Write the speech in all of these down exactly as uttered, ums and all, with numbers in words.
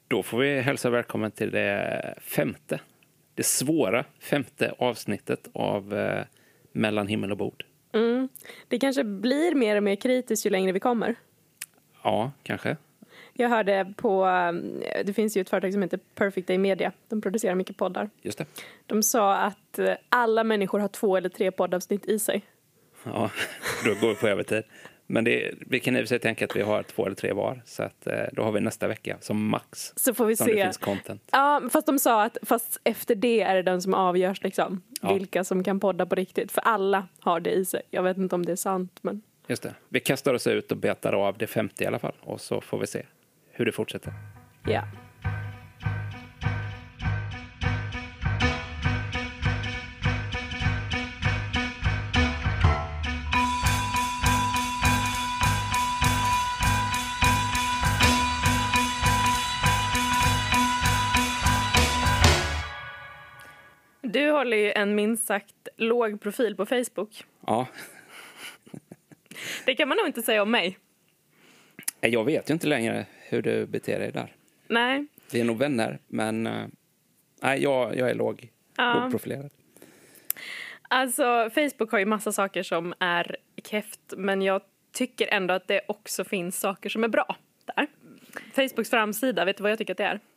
Då får vi hälsa välkommen till det femte, det svåra femte avsnittet av eh, Mellan himmel och bord. Mm. Det kanske blir mer och mer kritiskt ju längre vi kommer. Ja, kanske. Jag hörde på, det finns ju ett företag som heter Perfect Day Media. De producerar mycket poddar. Just det. De sa att alla människor har två eller tre poddavsnitt i sig. Ja, då går vi på övertid. Men det, vi kan i och för sig tänka att vi har två eller tre var. Så att, då har vi nästa vecka som max. Så får vi som se. Det finns content. Ja, fast de sa att fast efter det är det den som avgörs liksom. Ja. Vilka som kan podda på riktigt. För alla har det i sig. Jag vet inte om det är sant, men... Just det. Vi kastar oss ut och betar av det femtio i alla fall. Och så får vi se hur det fortsätter. Ja. Du håller ju en minst sagt låg profil på Facebook. Ja. Det kan man nog inte säga om mig. Jag vet ju inte längre hur du beter dig där. Nej. Vi är nog vänner, men uh, nej, jag, jag är låg, ja. lågprofilerad. Alltså, Facebook har ju massa saker som är keft, men jag tycker ändå att det också finns saker som är bra där. Facebooks framsida, vet du vad jag tycker att det är?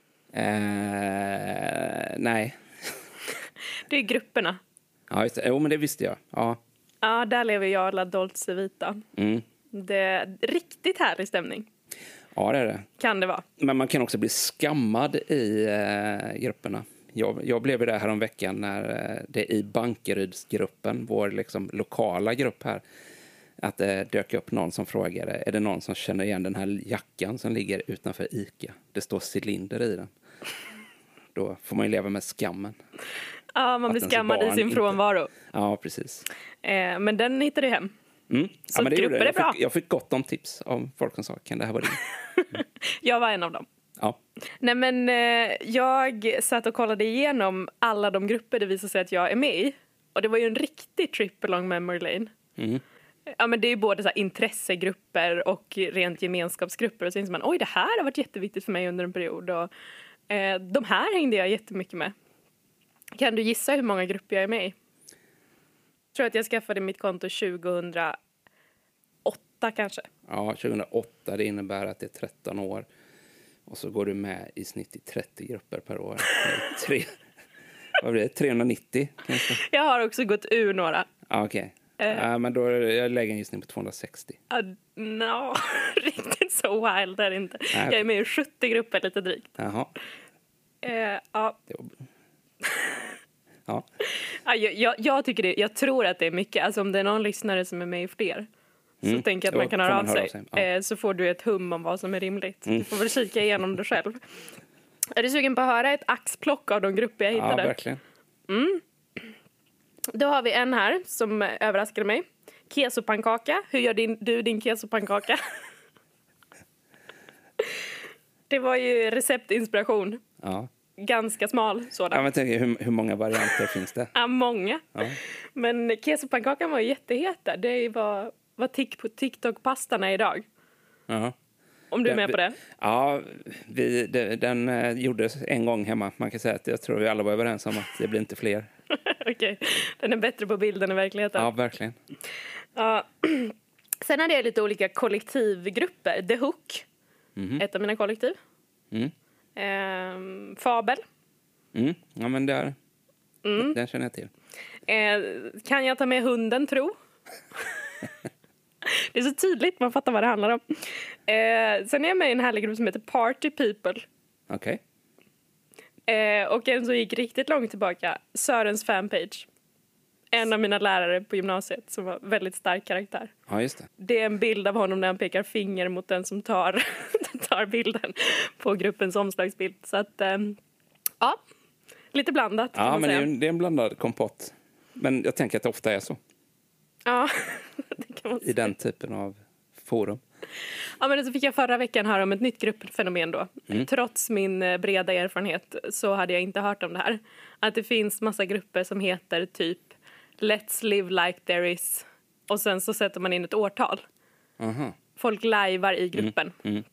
Uh, nej. Det är grupperna. Ja, just det. Jo, men det visste jag. Ja, ja där lever jag la Dolce Vita. Mm. Det är riktigt härlig stämning. Ja, det är det. Kan det vara. Men man kan också bli skammad i eh, grupperna. Jag, jag blev ju där här om veckan när eh, det i Bankerydsgruppen, vår liksom, lokala grupp här, att det eh, dök upp någon som frågade, är det någon som känner igen den här jackan som ligger utanför Ica? Det står cylinder i den. Då får man ju leva med skammen. Ja, man blir skammad i sin inte... frånvaro. Ja, precis. Eh, men den hittar du hem. Mm. Så ja, men det grupper jag. är bra. Fick, jag fick gott om tips av folk som sa, kan det här vara din? Jag var en av dem. Ja. Nej, men eh, jag satt och kollade igenom alla de grupper det visade sig att jag är med i. Och det var ju en riktig trip along memory lane. Mm. Ja, men det är ju både så här intressegrupper och rent gemenskapsgrupper. Och så inser man, oj, det här har varit jätteviktigt för mig under en period. Och eh, de här hängde jag jättemycket med. Kan du gissa hur många grupper jag är med i? Jag tror att jag skaffade mitt konto tjugohundraåtta kanske. Ja, tjugohundraåtta, det innebär att det är tretton år. Och så går du med i snitt i trettio grupper per år. Tre, vad blir det? trehundranittio kanske? Jag har också gått ur några. Ja, okej. Okay. Uh, ja, men då är jag lägger en gissning på tvåhundrasextio. Uh, no, riktigt så wild är det inte. Nej, okay. Jag är med i sjuttio grupper lite drygt. Jaha. Uh, ja. Det var... Ja. Ja, jag, jag, jag tycker det, jag tror att det är mycket. Alltså om det är någon lyssnare som är med i fler, så mm. tänker jag att man kan höra av sig. sig. Ja. Eh, så får du ett hum om vad som är rimligt. Mm. Du får väl kika igenom det själv. Är du sugen på att höra ett axplock av de grupper jag hittade? Ja, verkligen. Mm. Då har vi en här som överraskade mig. Kesopannkaka. Hur gör din, du din kesopannkaka? Det var ju receptinspiration. Ja. Ganska smal sådan. Ja, men tänk, hur, hur många varianter finns det? Ja, många. Ja. Men kesoppannkakan var jättehet där. Det var, var tick på TikTok-pastarna idag. Ja. Om du är med vi, på det? Ja, vi, det, den uh, gjordes en gång hemma. Man kan säga att jag tror vi alla var överens om att det blir inte fler. Okej, okay. Den är bättre på bilden i verkligheten. Ja, verkligen. Ja. Sen hade jag lite olika kollektivgrupper. The Hook, mm-hmm. ett av mina kollektiv. Mm. Eh, Fabel. Mm. Ja, men där, mm. den känner jag till. Eh, kan jag ta med hunden, tro? Det är så tydligt, man fattar vad det handlar om. Eh, sen är jag med i en härlig grupp som heter Party People. Okej. Okay. Eh, och en som gick riktigt långt tillbaka, Sörens fanpage. En av mina lärare på gymnasiet som var väldigt stark karaktär. Ja, just det. Det är en bild av honom när han pekar finger mot den som tar, tar bilden på gruppens omslagsbild. Så att, eh, ja, lite blandat. Ja, men det är, det är en blandad kompott. Men jag tänker att det ofta är så. Ja, det kan man säga. I den typen av forum. Ja, men så fick jag förra veckan höra om ett nytt gruppfenomen då. Mm. Trots min breda erfarenhet så hade jag inte hört om det här. Att det finns massa grupper som heter typ Let's live like there is. Och sen så sätter man in ett årtal. Uh-huh. Folk lajvar i gruppen. Mm. Mm.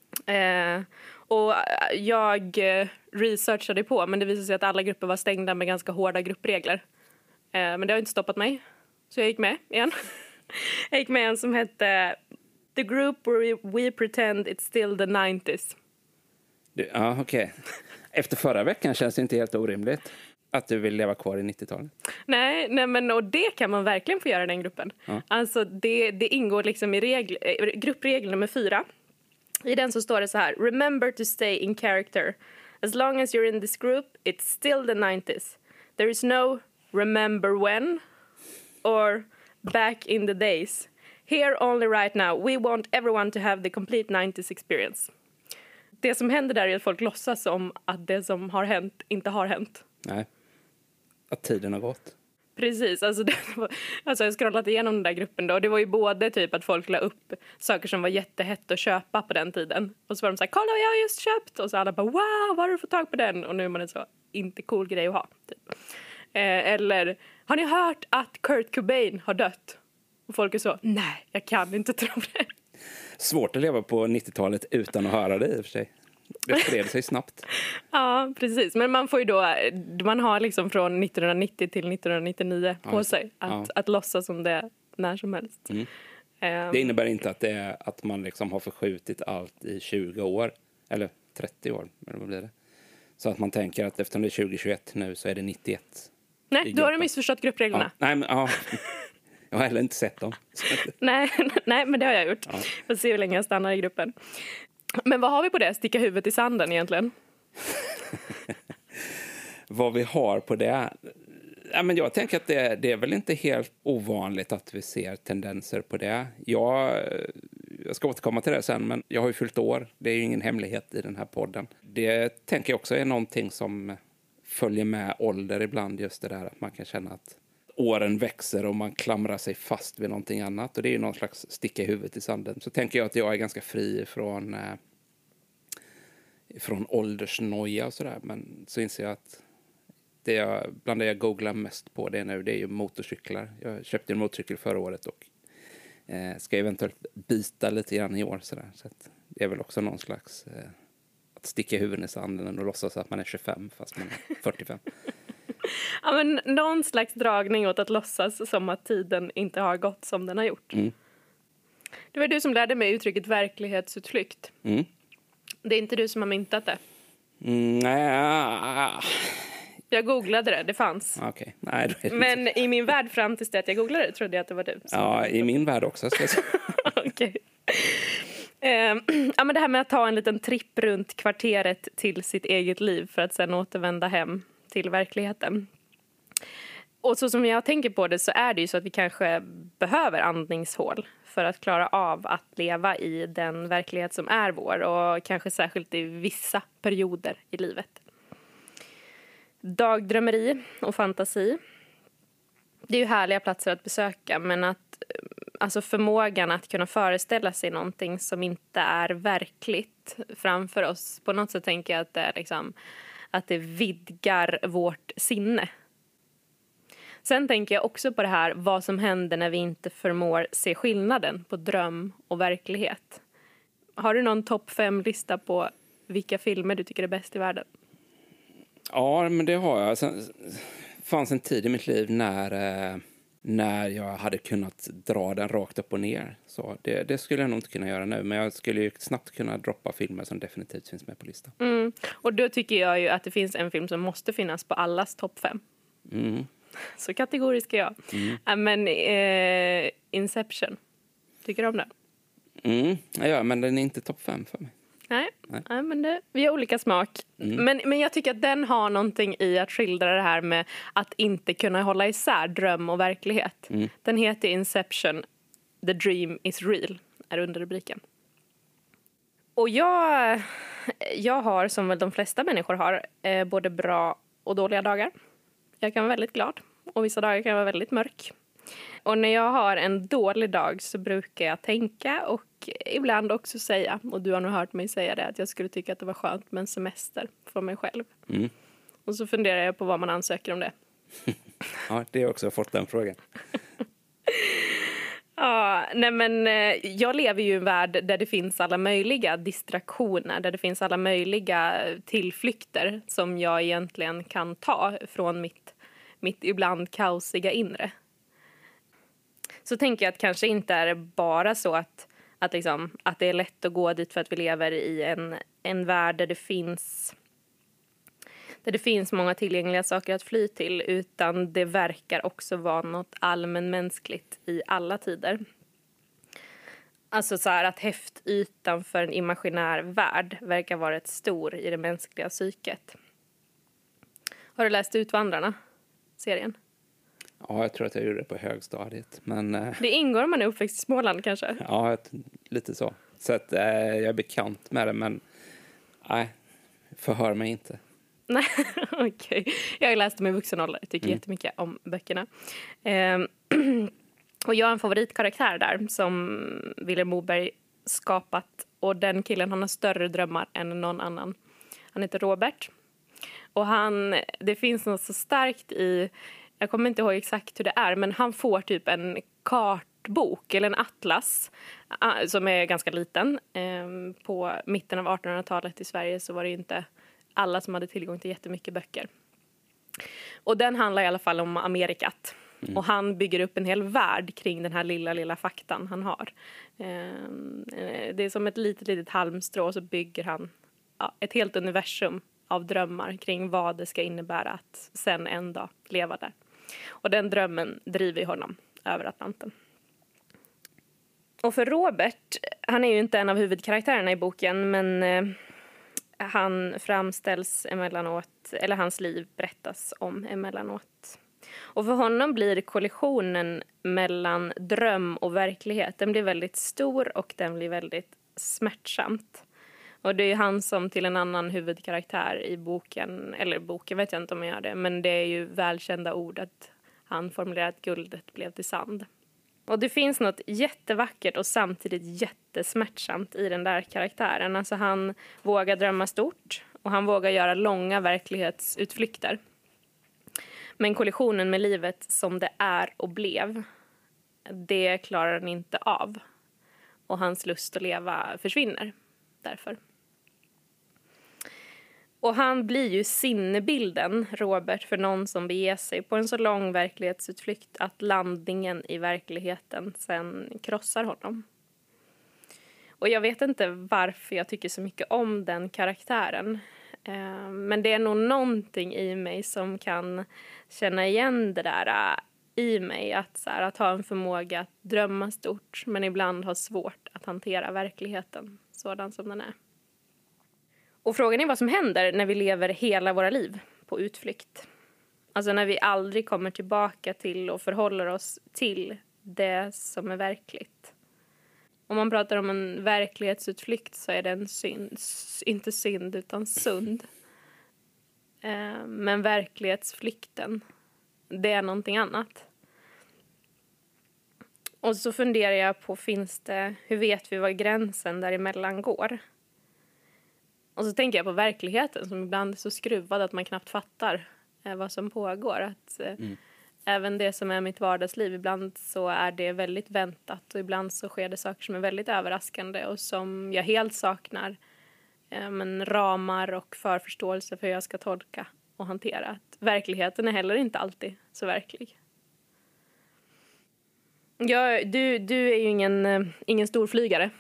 Eh, och jag researchade på, men det visade sig att alla grupper var stängda med ganska hårda gruppregler. Eh, men det har inte stoppat mig. Så jag gick med igen. jag gick med en som hette The Group Where We Pretend It's Still the nineties. Du, ja, okej. Okay. Efter förra veckan känns det inte helt orimligt att du vill leva kvar i nittiotalet. Nej, nej men och det kan man verkligen få göra i den gruppen. Ja. Alltså det, det ingår liksom i regl, gruppregel nummer fyra. I den så står det så här: Remember to stay in character. As long as you're in this group, it's still the nineties. There is no remember when or back in the days. Here only right now. We want everyone to have the complete nineties experience. Det som händer där är att folk låtsas som att det som har hänt inte har hänt. Nej, att tiden har gått. Precis, alltså, det var, alltså jag har scrollat igenom den där gruppen då. Och det var ju både typ att folk la upp saker som var jättehett att köpa på den tiden. Och så var de så här, kolla vad jag har just köpt. Och så alla bara, wow, var har du fått tag på den? Och nu är man en så, inte cool grej att ha. Typ. Eh, eller, har ni hört att Kurt Cobain har dött? Och folk är så, nej, jag kan inte tro det. Svårt att leva på nittiotalet utan att höra det i och för sig. Det spred sig snabbt. Ja, precis. Men man får ju då, man har liksom från nittonhundranittio till nittonhundranittionio ja, på sig att, ja. att låtsas som det när som helst. Mm. Um, det innebär inte att, det är, att man liksom har förskjutit allt i tjugo år, eller trettio år, eller vad blir det? Så att man tänker att efter det är tjugo tjugoett nu så är det nittioett. Nej, då har du missförstått gruppreglerna. Ja, nej, men, ja. Jag har heller inte sett dem. nej, nej, men det har jag gjort. Ja. Får se hur länge jag stannar i gruppen. Men vad har vi på det? Sticka huvudet i sanden egentligen? Vad vi har på det? Ja, men jag tänker att det, det är väl inte helt ovanligt att vi ser tendenser på det. Jag, jag ska återkomma till det sen, men jag har ju fyllt år. Det är ju ingen hemlighet i den här podden. Det tänker jag också är någonting som följer med ålder ibland. Just det där att man kan känna att åren växer och man klamrar sig fast vid någonting annat. Och det är ju någon slags sticka i huvudet i sanden. Så tänker jag att jag är ganska fri från, eh, från åldersnoja och sådär. Men så inser jag att det jag, bland det jag googlar mest på det nu, det är ju motorcyklar. Jag köpte en motorcykel förra året och eh, ska eventuellt byta lite grann i år. Sådär. Så att det är väl också någon slags eh, att sticka i huvudet i sanden och låtsas att man är tjugofem fast man är fyrtiofem. Ja, men någon slags dragning åt att låtsas som att tiden inte har gått som den har gjort. Mm. Det var du som lärde mig uttrycket verklighetsutflykt. Mm. Det är inte du som har myntat det. Mm, nej. Jag googlade det, det fanns. Okay. Nej, det är men inte. I min värld fram tills det att jag googlade det trodde jag att det var du. Ja, i min värld också. Ska jag säga. Okej. Um, ja, men det här med att ta en liten tripp runt kvarteret till sitt eget liv för att sedan återvända hem till verkligheten. Och så som jag tänker på det så är det ju så att vi kanske behöver andningshål för att klara av att leva i den verklighet som är vår och kanske särskilt i vissa perioder i livet. Dagdrömmeri och fantasi. Det är ju härliga platser att besöka, men att alltså förmågan att kunna föreställa sig någonting som inte är verkligt framför oss. På något sätt tänker jag att det är liksom att det vidgar vårt sinne. Sen tänker jag också på det här vad som händer när vi inte förmår se skillnaden på dröm och verklighet. Har du någon topp fem lista på vilka filmer du tycker är bäst i världen? Ja, men det har jag. Sen fanns en tid i mitt liv när, när jag hade kunnat dra den rakt upp och ner. Så det, det skulle jag nog inte kunna göra nu. Men jag skulle ju snabbt kunna droppa filmer som definitivt finns med på listan. Mm. Och då tycker jag ju att det finns en film som måste finnas på allas topp fem. Mm. Så kategorisk är jag. Mm. Men eh, Inception. Tycker du om den? Mm. Ja, men den är inte topp fem för mig. Nej, Nej. Nej men det, vi har olika smak. Mm. Men, men jag tycker att den har någonting i att skildra det här med att inte kunna hålla isär dröm och verklighet. Mm. Den heter Inception, The Dream is Real, är under rubriken. Och jag, jag har, som väl de flesta människor har, eh, både bra och dåliga dagar. Jag kan vara väldigt glad och vissa dagar kan jag vara väldigt mörk. Och när jag har en dålig dag så brukar jag tänka och ibland också säga, och du har nog hört mig säga det, att jag skulle tycka att det var skönt med en semester för mig själv. Mm. Och så funderar jag på vad man ansöker om det. Ja, det har jag också fått den frågan. Ja, nej men jag lever ju i en värld där det finns alla möjliga distraktioner, där det finns alla möjliga tillflykter som jag egentligen kan ta från mitt, mitt ibland kaosiga inre. Så tänker jag att kanske inte är det bara så att, att, liksom, att det är lätt att gå dit för att vi lever i en, en värld där det finns där det finns många tillgängliga saker att fly till, utan det verkar också vara något allmänmänskligt i alla tider. Alltså så här att häftytan för en imaginär värld verkar vara rätt stor i det mänskliga psyket. Har du läst Utvandrarna, serien? Ja, jag tror att jag gjorde det på högstadiet. Men, eh, det ingår om man är uppväxt i Småland kanske? Ja, lite så. Så att eh, jag är bekant med det, men nej, förhör mig inte. Nej, okej. Okay. Jag har läst dem i vuxen ålder. Jag tycker mm. jättemycket om böckerna. Eh, och jag har en favoritkaraktär där som Vilhelm Moberg skapat. Och den killen, han har större drömmar än någon annan. Han heter Robert. Och han, det finns något så starkt i, jag kommer inte ihåg exakt hur det är, men han får typ en kartbok eller en atlas som är ganska liten. Eh, på mitten av artonhundratalet i Sverige så var det ju inte alla som hade tillgång till jättemycket böcker. Och den handlar i alla fall om Amerikat. Mm. Och han bygger upp en hel värld kring den här lilla, lilla faktan han har. Eh, det är som ett litet, litet halmstrå, och så bygger han ja, ett helt universum av drömmar kring vad det ska innebära att sen en dag leva där. Och den drömmen driver honom över Atlanten. Och för Robert, han är ju inte en av huvudkaraktärerna i boken, men eh, han framställs emellanåt, eller hans liv berättas om emellanåt. Och för honom blir kollisionen mellan dröm och verklighet, den blir väldigt stor och den blir väldigt smärtsamt. Och det är han som till en annan huvudkaraktär i boken, eller boken vet jag inte om jag gör det, men det är ju välkända ord att han formulerar att guldet blev till sand. Och det finns något jättevackert och samtidigt jättesmärtsamt i den där karaktären. Alltså han vågar drömma stort och han vågar göra långa verklighetsutflykter. Men kollisionen med livet som det är och blev, det klarar han inte av. Och hans lust att leva försvinner därför. Och han blir ju sinnebilden, Robert, för någon som beger sig på en så lång verklighetsutflykt att landningen i verkligheten sen krossar honom. Och jag vet inte varför jag tycker så mycket om den karaktären. Men det är nog någonting i mig som kan känna igen det där i mig. Att, så här, att ha en förmåga att drömma stort, men ibland ha svårt att hantera verkligheten sådan som den är. Och frågan är vad som händer när vi lever hela våra liv på utflykt. Alltså när vi aldrig kommer tillbaka till och förhåller oss till det som är verkligt. Om man pratar om en verklighetsutflykt så är det en synd, inte synd utan sund. Eh, men verklighetsflykten, det är någonting annat. Och så funderar jag på, finns det, hur vet vi vad gränsen däremellan går? Och så tänker jag på verkligheten som ibland är så skruvad att man knappt fattar eh, vad som pågår. Att, eh, mm. Även det som är mitt vardagsliv, ibland så är det väldigt väntat. Och ibland så sker det saker som är väldigt överraskande och som jag helt saknar eh, men ramar och förförståelse för hur jag ska tolka och hantera. Att verkligheten är heller inte alltid så verklig. Ja, du, du är ju ingen, eh, ingen storflygare.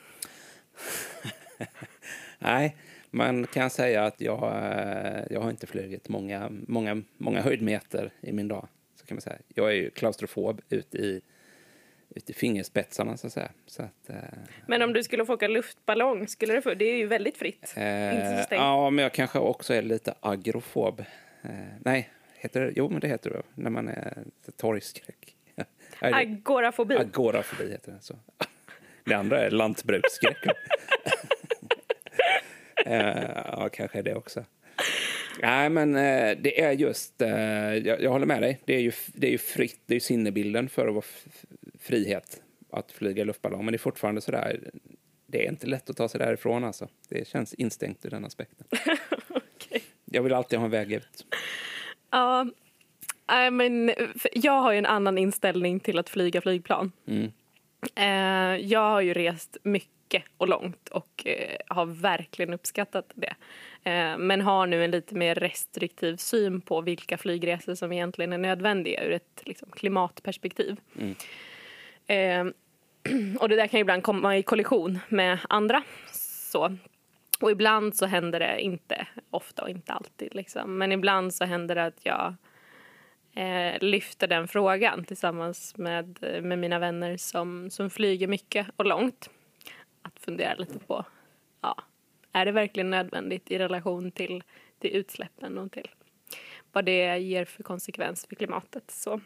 Nej. Man kan säga att jag, jag har inte flugit många, många, många höjdmeter i min dag. Så kan man säga. Jag är ju klaustrofob ut i, ut i fingerspetsarna så att säga. Så att, eh, men om du skulle få åka luftballong, skulle du få? Det är ju väldigt fritt. Eh, inte så stängt. Ja, men jag kanske också är lite agrofob. Eh, nej, heter det? Jo, men det heter det. När man är torgskräck. Agorafobi. Agorafobi heter det. Så. Det andra är lantbruksskräck. Uh, ja, kanske det också. Nej, men uh, det är just, uh, jag, jag håller med dig. Det är ju, det är ju fritt, det är ju sinnebilden för vår f- frihet att flyga luftballong. Men det är fortfarande sådär, det är inte lätt att ta sig därifrån alltså. Det känns instängt ur den aspekten. Okay. Jag vill alltid ha en väg ut. Ja, uh, men jag har ju en annan inställning till att flyga flygplan. Mm. Eh, jag har ju rest mycket och långt och eh, har verkligen uppskattat det. Eh, men har nu en lite mer restriktiv syn på vilka flygresor som egentligen är nödvändiga ur ett liksom, klimatperspektiv. Mm. Eh, och det där kan ju ibland komma i kollision med andra. Så. Och ibland så händer det, inte ofta och inte alltid, liksom. Men ibland så händer det att jag eh, lyfter den frågan tillsammans med, med mina vänner som, som flyger mycket och långt. Att fundera lite på, ja, är det verkligen nödvändigt i relation till, till utsläppen och till vad det ger för konsekvens för klimatet. Så.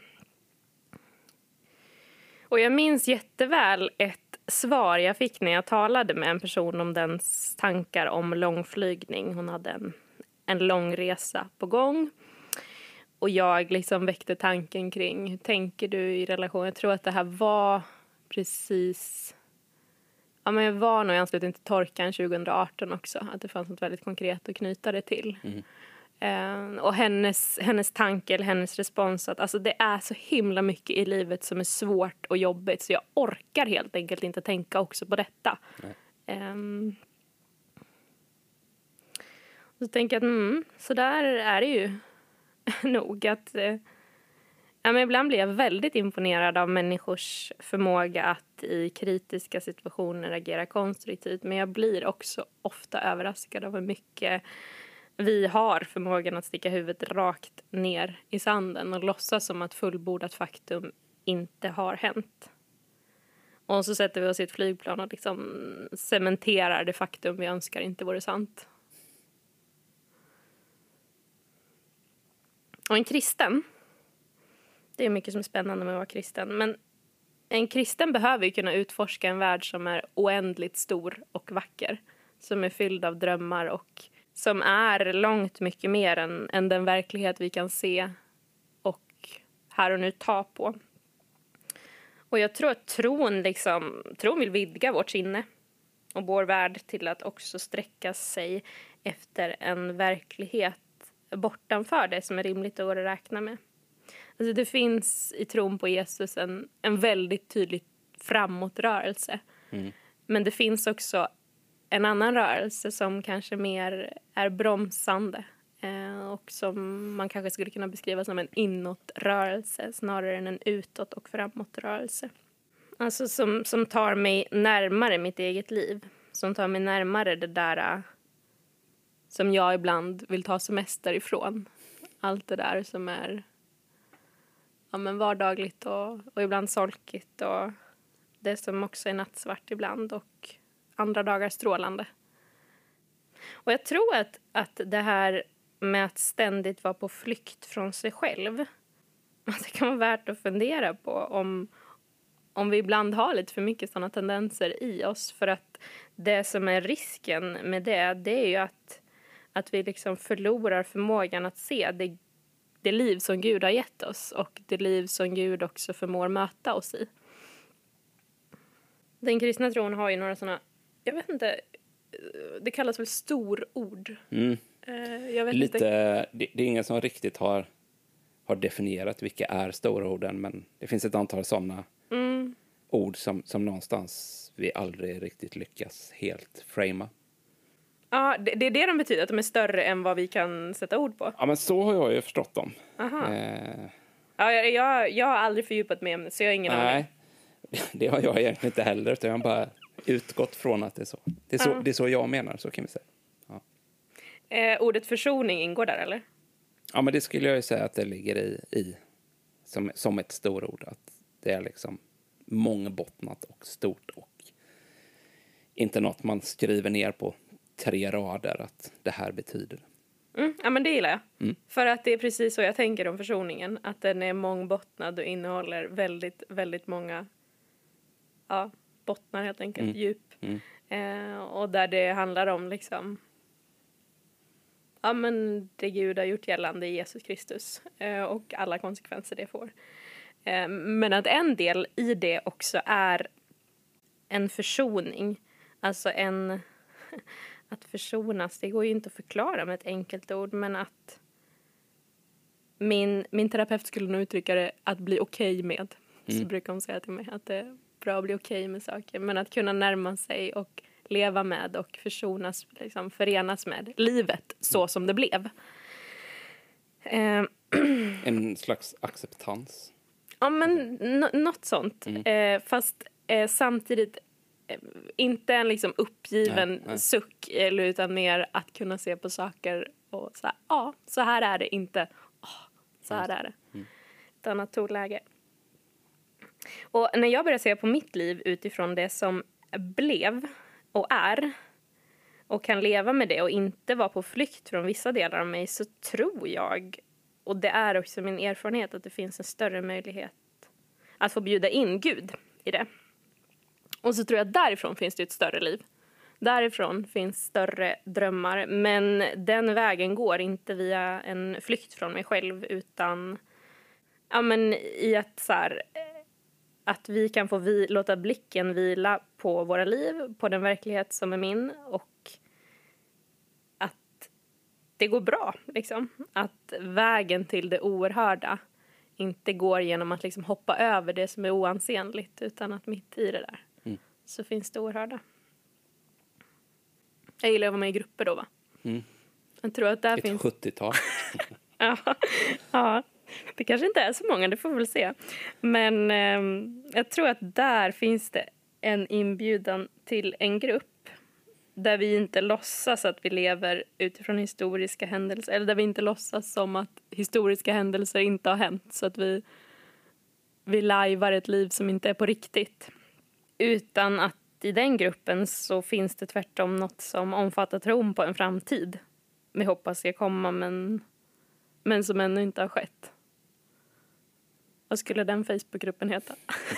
Och jag minns jätteväl ett svar jag fick när jag talade med en person om dens tankar om långflygning. Hon hade en, en lång resa på gång. Och jag liksom väckte tanken kring, hur tänker du i relation? Jag tror att det här var precis... Ja, men jag var nog i anslutning till torkan tjugo arton också. Att det fanns något väldigt konkret att knyta det till. Mm. Uh, och hennes, hennes tanke eller hennes respons att alltså, det är så himla mycket i livet som är svårt och jobbigt. Så jag orkar helt enkelt inte tänka också på detta. Um, så tänker jag att mm, så där är det ju nog. Att, uh, ja, men ibland blir jag väldigt imponerad av människors förmåga att i kritiska situationer agera konstruktivt. Men jag blir också ofta överraskad av hur mycket vi har förmågan att sticka huvudet rakt ner i sanden och låtsas som att fullbordat faktum inte har hänt. Och så sätter vi oss i ett flygplan och liksom cementerar det faktum vi önskar inte vore sant. Och en kristen, det är mycket som är spännande med att vara kristen, men en kristen behöver ju kunna utforska en värld som är oändligt stor och vacker. Som är fylld av drömmar och som är långt mycket mer än, än den verklighet vi kan se och här och nu ta på. Och jag tror att tron, liksom, tron vill vidga vårt sinne och vår värld till att också sträcka sig efter en verklighet bortanför det som är rimligt att räkna med. Alltså det finns i tron på Jesus en, en väldigt tydlig framåtrörelse. Mm. Men det finns också en annan rörelse som kanske mer är bromsande eh, och som man kanske skulle kunna beskriva som en inåtrörelse snarare än en utåt- och framåtrörelse. Alltså som, som tar mig närmare mitt eget liv. Som tar mig närmare det där som jag ibland vill ta semester ifrån. Allt det där som är ja, men vardagligt och, och ibland solkigt och det som också är nattsvart ibland och andra dagar strålande. Och jag tror att, att det här med att ständigt vara på flykt från sig själv, att det kan vara värt att fundera på om, om vi ibland har lite för mycket sådana tendenser i oss. För att det som är risken med det, det är ju att, att vi liksom förlorar förmågan att se det, det liv som Gud har gett oss och det liv som Gud också förmår möta oss i. Den kristna tron har ju några sådana, jag vet inte, det kallas väl storord. Mm. Jag vet Lite, inte. Det, det är ingen som riktigt har, har definierat vilka är stororden, men det finns ett antal sådana mm. ord som, som någonstans vi aldrig riktigt lyckas helt framea. Ja, det, det är det de betyder, att de är större än vad vi kan sätta ord på. Ja, men så har jag ju förstått dem. Aha. Eh. Ja, jag, jag, jag har aldrig fördjupat mig om det, så jag har ingen Nej. aning. Det har jag egentligen inte heller, utan jag har bara utgått från att det är så. Det är så, uh-huh. det är så jag menar, så kan vi säga. Ja. Eh, ordet försoning ingår där, eller? Ja, men det skulle jag ju säga att det ligger i, i som, som ett storord. Att det är liksom mångbottnat och stort och inte något man skriver ner på tre rader att det här betyder. Mm, ja, men det gillar jag. Mm. För att det är precis så jag tänker om försoningen. Att den är mångbottnad och innehåller väldigt, väldigt många ja, bottnar helt enkelt, mm. djup. Mm. Eh, och där det handlar om liksom ja, men det Gud har gjort gällande i Jesus Kristus eh, och alla konsekvenser det får. Eh, men att en del i det också är en försoning. Alltså en att försonas, det går ju inte att förklara med ett enkelt ord, men att min, min terapeut skulle nog uttrycka det att bli okej med. Mm. Så brukar hon säga till mig att det bra och bli okej med saker. Men att kunna närma sig och leva med och försonas, liksom förenas med livet så som det blev. Eh, En slags acceptans. Ja, men n- något sånt. Mm. Eh, fast eh, samtidigt eh, inte en liksom uppgiven Nej, nej. suck, eller, utan mer att kunna se på saker och så här, ja, så här är det, inte åh, så här är det. Mm. Ett annat tonläge. Och när jag börjar se på mitt liv utifrån det som blev och är och kan leva med det och inte vara på flykt från vissa delar av mig, så tror jag, och det är också min erfarenhet, att det finns en större möjlighet att få bjuda in Gud i det. Och så tror jag att därifrån finns det ett större liv. Därifrån finns större drömmar. Men den vägen går inte via en flykt från mig själv, utan ja, men i att, så här, att vi kan få vi, låta blicken vila på våra liv, på den verklighet som är min, och att det går bra. Liksom. Att vägen till det oerhörda inte går genom att liksom hoppa över det som är oansenligt, utan att mitt i det där Mm. så finns det oerhörda. Jag gillar att vara med i grupper då, va? Mm. Jag tror att där Ett finns... sjuttiotal. ja, ja, det kanske inte är så många, det får vi väl se. Men eh, jag tror att där finns det en inbjudan till en grupp där vi inte låtsas att vi lever utifrån historiska händelser, eller där vi inte låtsas som att historiska händelser inte har hänt, så att vi, vi lajvar ett liv som inte är på riktigt. Utan att i den gruppen så finns det tvärtom något som omfattar tron på en framtid. Vi hoppas ska komma, men, men som ännu inte har skett. Vad skulle den Facebookgruppen heta?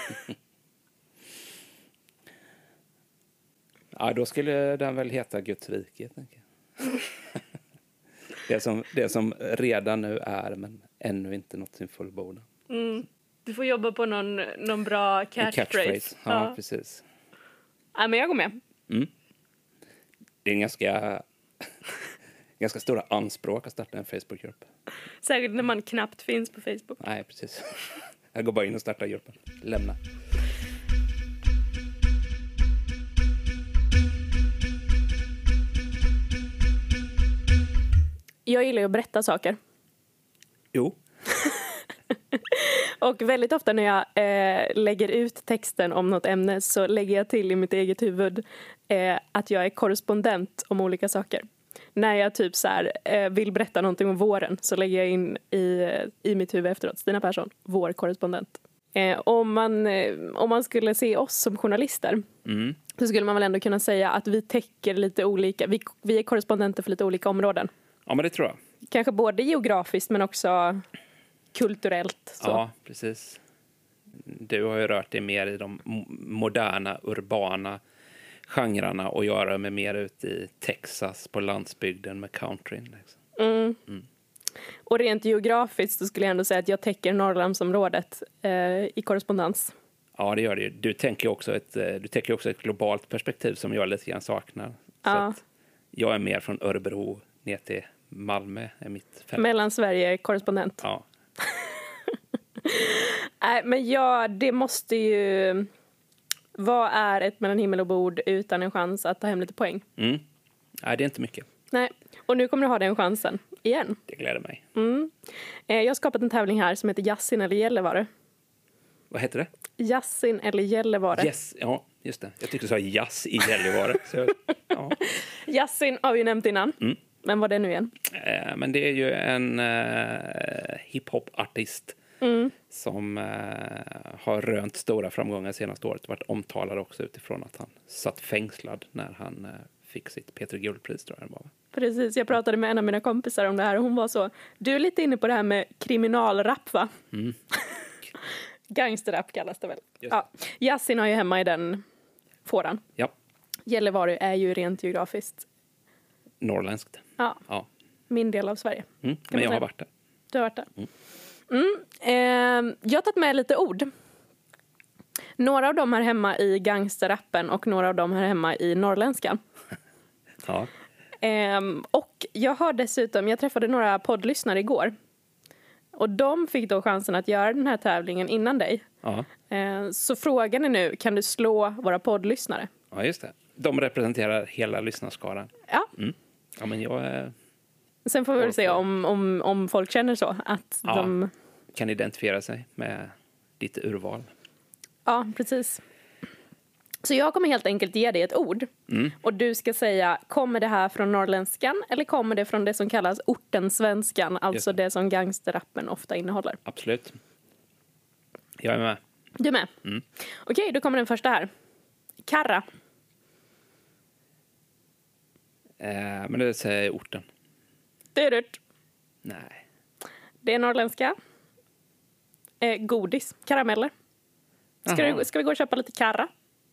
Ja, då skulle den väl heta Guds rike, tänker jag. det, som, det som redan nu är, men ännu inte nått sin fullbordan. Mm. Du får jobba på någon, någon bra catchphrase. catchphrase. Ja, Ja, precis. ja, men jag går med. Mm. Det är en ganska, ganska stora anspråk att starta en Facebookgrupp. Särskilt när man knappt finns på Facebook. Nej, precis. Jag går bara in och startar gruppen. Lämna. Jag gillar ju att berätta saker. Jo. Och väldigt ofta när jag eh, lägger ut texten om något ämne så lägger jag till i mitt eget huvud eh, att jag är korrespondent om olika saker. När jag typ så här, eh, vill berätta någonting om våren så lägger jag in i, i mitt huvud efteråt. Stina Persson, vår korrespondent. Eh, om, man, eh, om man skulle se oss som journalister Mm. så skulle man väl ändå kunna säga att vi täcker lite olika, vi, vi är korrespondenter för lite olika områden. Ja, men det tror jag. Kanske både geografiskt men också kulturellt. Så. Ja, precis. Du har ju rört dig mer i de moderna, urbana genrerna och jag rör mig mer ut i Texas på landsbygden med countryn. Liksom. Mm. Mm. Och rent geografiskt så skulle jag ändå säga att jag täcker Norrlandsområdet eh, i korrespondens. Ja, det gör det ju. Du tänker också ett, du tänker också ett globalt perspektiv som jag lite grann saknar. Så Ja. att jag är mer från Örebro ner till Malmö är mitt fält. Mellan Sverige korrespondent. Ja. Nej, men ja, det måste ju... Vad är ett mellan himmel och bord utan en chans att ta hem lite poäng? Mm. Nej, det är inte mycket. Nej, och nu kommer du ha den chansen igen. Det gläder mig. Mm. Eh, jag har skapat en tävling här som heter Jassin eller Gällivare. Vad heter det? Jassin eller Gällivare. Yes, ja, just det. Jag tyckte du sa jazz i Gällivare. Så, ja. Jassin har vi nämnt innan. Mm. Men vad är det nu igen? Eh, men det är ju en eh, hiphop-artist Mm. som eh, har rönt stora framgångar senaste året. Varit omtalad också utifrån att han satt fängslad när han eh, fick sitt Peter Guldpris, tror jag det var. Precis, jag pratade med en av mina kompisar om det här och hon var så, du är lite inne på det här med kriminalrap, va? Mm. Gangsterrap kallas det väl. Just. Ja. Jassin har ju hemma i den fåran. Ja, Gällivare är ju rent geografiskt. norrländskt. Ja, Ja. min del av Sverige. Mm. man Men jag säga. har varit där. Du har varit där. Mm. Mm. Eh, jag har tagit med lite ord. Några av dem här hemma i gangsterrappen och några av dem här hemma i norrländskan. Ja. Eh, och jag har dessutom, jag träffade några poddlyssnare igår. Och de fick då chansen att göra den här tävlingen innan dig. Ja. Eh, så frågan är nu, kan du slå våra poddlyssnare? Ja, just det. De representerar hela lyssnarskaran. Ja. Mm. Ja, men jag är... Sen får vi väl se om, om, om folk känner så. Att ja, de... kan identifiera sig med ditt urval. Ja, precis. Så jag kommer helt enkelt ge dig ett ord. Mm. Och du ska säga, kommer det här från norrländskan eller kommer det från det som kallas ortensvenskan? Alltså det. det som gangsterrappen ofta innehåller. Absolut. Jag är med. Du är med? Mm. Okej, då kommer den första här. Karra. Eh, men det säger orten. Det är rört. Nej. Det är norrländska. Eh, godis. Karameller. Ska, du, ska vi gå och köpa lite karra?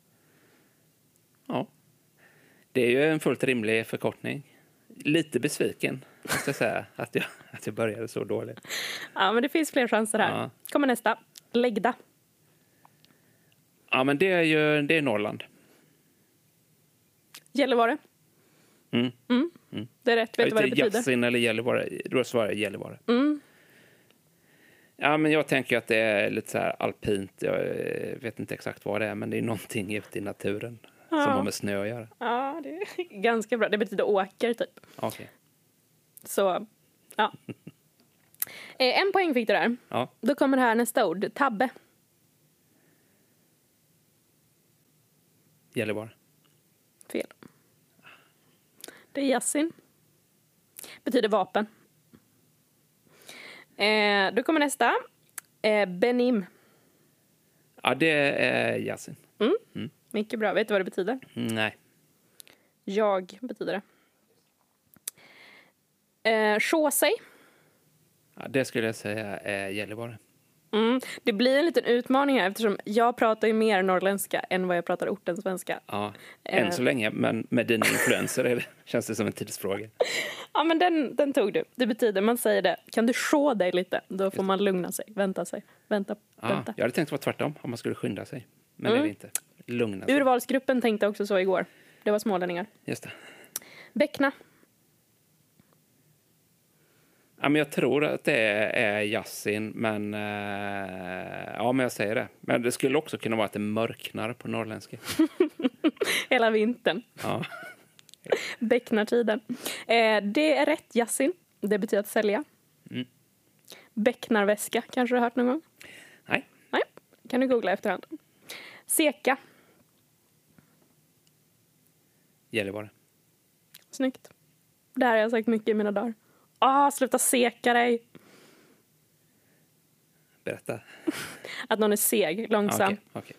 Ja. Det är ju en fullt rimlig förkortning. Lite besviken, måste jag säga, att jag, att jag började så dåligt. Ja, men det finns fler chanser här. Ja. Kommer nästa. Läggda. Ja, men det är ju det är Norrland. Gällivare. Mm. Mm. Mm. Det är rätt. Vet du vad det betyder? Jassin eller Gällivare. Då svarar jag Gällivare. Mm. Ja, men jag tänker att det är lite så här alpint. Jag vet inte exakt vad det är, men det är någonting ute i naturen Ja. som har med snö att göra. Ja, det är ganska bra. Det betyder åker, typ. Okej. Så, ja. Eh, en poäng fick du där. Ja. Då kommer här nästa ord. Tabbe. Gällivare. Fel. Det är Jassin. Betyder vapen. Eh, då kommer nästa. Eh, Benim. Ja, det är Jassin. Mm. Mm. Mycket bra. Vet du vad det betyder? Mm, nej. Jag betyder det. Eh, sjå sig. Ja, det skulle jag säga är Gällivare. Mm. Det blir en liten utmaning här eftersom jag pratar ju mer norrländska än vad jag pratar ortensvenska. Ja, än Eh. så länge, men med dina influenser är det, känns det som en tidsfråga. Ja, men den, den tog du. Det betyder, man säger det. Kan du sjå dig lite? Då får man lugna sig. Vänta sig. Vänta, Ja, vänta. jag hade tänkt vara tvärtom, om man skulle skynda sig. Men Mm. det är det inte. Lugna sig. Urvalsgruppen tänkte också så igår. Det var smålänningar. Just det. Beckna. Ja, men jag tror att det är Jassin, men eh, ja, men jag säger det. Men det skulle också kunna vara att det mörknar på norrländska. Hela vintern. Ja. Becknartiden. Eh, det är rätt, Jassin. Det betyder att sälja. Mm. Becknarväska, kanske du har hört någon gång? Nej. Nej, kan du googla efterhand. Seka. Gällivare. Snyggt. Det här har jag sagt mycket i mina dagar. Ah, sluta seka dig. Berätta. Att någon är seg, långsam. Okej, okej.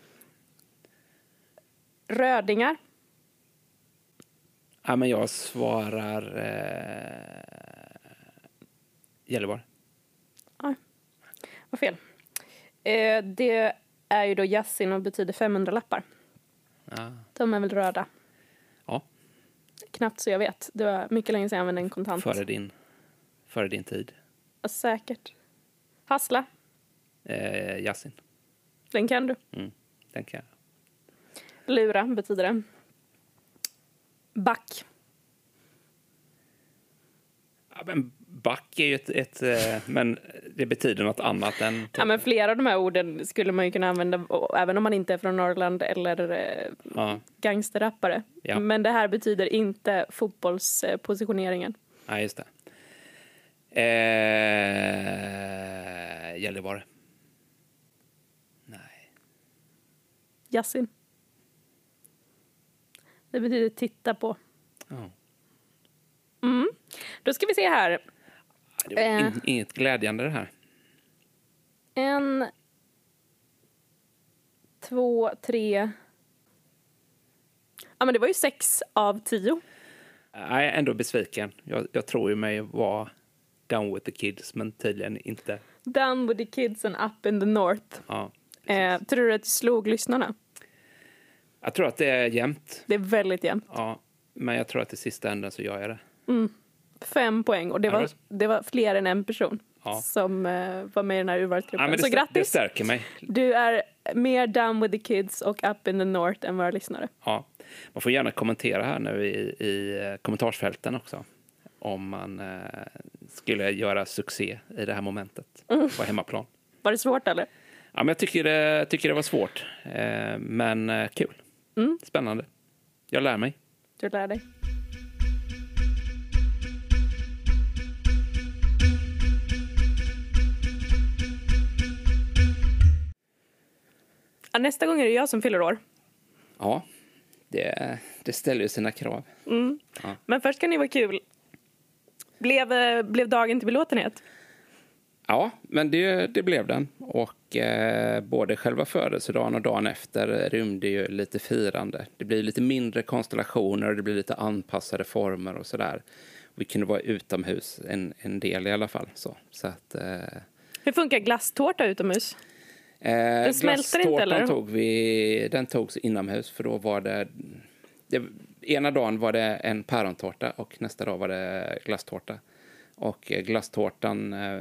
Rödingar. Ja, men jag svarar eh, Gällivare. Ah, vad fel. Eh, det är ju då Jassin och betyder femhundra lappar. Ja. De är väl röda. Ja, Knappt så jag vet. Det var mycket länge sedan jag använde en kontant. före din, före din tid. Ja, säkert. Hassla. Eh, Jassin. Den kan du. Mm, den kan jag. Lura betyder det. Back. Ja, men back är ju ett, ett eh, men det betyder något annat än... Typ, Ja, men flera av de här orden skulle man ju kunna använda och, även om man inte är från Norrland eller eh, ja, gangsterrappare. Ja. Men det här betyder inte fotbollspositioneringen. ja, just det. Eh, Gällivare. Nej. Jassin. Det betyder titta på. Ja. Mm. Då ska vi se här. Det var Eh. in, inget glädjande det här. En, två, tre. Ja, men det var ju sex av tio. Jag är ändå besviken. Jag, jag tror ju mig vara down with the kids, men tydligen inte. Down with the kids and up in the north. Ja, Eh, tror du att du slog lyssnarna? jag tror att det är jämnt. Det är väldigt jämnt. Ja, men jag tror att i sista änden så gör jag det. Fem poäng. Och det Ja, var, det det var fler än en person Ja. som eh, var med i den här urvalsgruppen. Ja, men det, Så stä- det grattis! stärker mig. Du är mer down with the kids och up in the north än våra lyssnare. Ja. Man får gärna kommentera här nu i, i kommentarsfälten också. Om man eh, skulle göra succé i det här momentet mm. på hemmaplan. Var det svårt eller? Ja, men jag tycker det, tycker det var svårt, eh, men eh, kul. Mm. Spännande. Jag lär mig. Du lär dig. Ja, nästa gång är det jag som fyller år. Ja, det, det ställer ju sina krav. Mm. Ja. Men först kan det vara kul. Blev, blev dagen till belåtenhet? Ja, men det, det blev den. Och eh, både själva födelsedagen och dagen efter rymde ju lite firande. Det blir lite mindre konstellationer och det blir lite anpassade former och sådär. Vi kunde vara utomhus en, en del i alla fall. Så, så att, eh, Hur funkar glasstårta utomhus? Eh, den smälter inte eller? Tog vi, den togs inomhus för då var det, det... Ena dagen var det en pärontårta och nästa dag var det glasstårta. Och glasstårtan eh,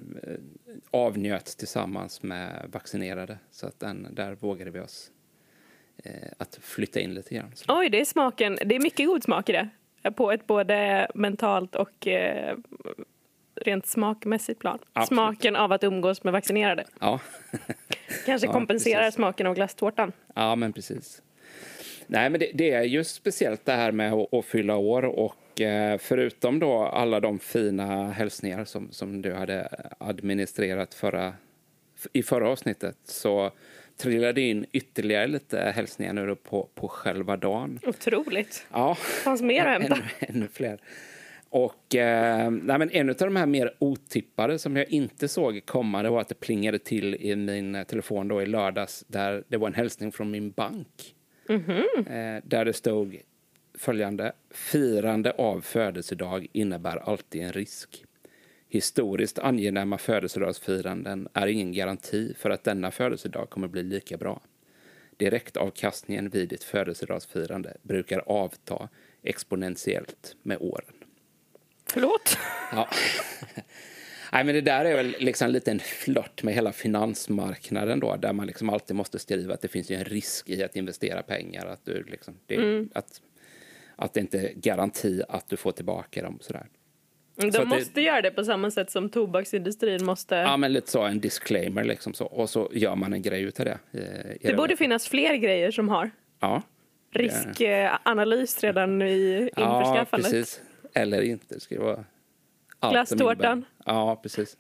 avnjöts tillsammans med vaccinerade. Så att den, där vågade vi oss eh, att flytta in lite grann. Så. Oj, det är smaken. Det är mycket god smak i det. På ett både mentalt och eh, rent smakmässigt plan. Absolut. Smaken av att umgås med vaccinerade. Ja. Kanske ja, kompenserar precis. Smaken av glasstårtan. Ja, men precis. Nej, men det, det är ju speciellt det här med att, att fylla år och eh, förutom då alla de fina hälsningar som, som du hade administrerat förra, i förra avsnittet så trillade in ytterligare lite hälsningar nu på, på själva dagen. Otroligt. Ja. Fanns mer att hämta. Ännu, ännu fler. Och eh, nej, men en av de här mer otippade som jag inte såg komma, det var att det plingade till i min telefon då i lördags där det var en hälsning från min bank. Mm-hmm. Eh, där det stod följande: firande av födelsedag innebär alltid en risk. Historiskt angenäma födelsedagsfiranden är ingen garanti för att denna födelsedag kommer bli lika bra. Direktavkastningen vid ett födelsedagsfirande brukar avta exponentiellt med åren. Förlåt? Ja. Nej, men det där är väl liksom en liten flört med hela finansmarknaden då, där man liksom alltid måste skriva att det finns ju en risk i att investera pengar, att du liksom det, mm. att, att det inte är garanti att du får tillbaka dem sådär. De så måste det, göra det på samma sätt som tobaksindustrin måste. Ja, men lite så en disclaimer liksom så, och så gör man en grej ut av det. I, det i borde det. finnas fler grejer som har. Ja. Riskanalys redan i införskaffandet. Ja, precis. Eller inte, det ska vara glasstårtan. Ja, precis.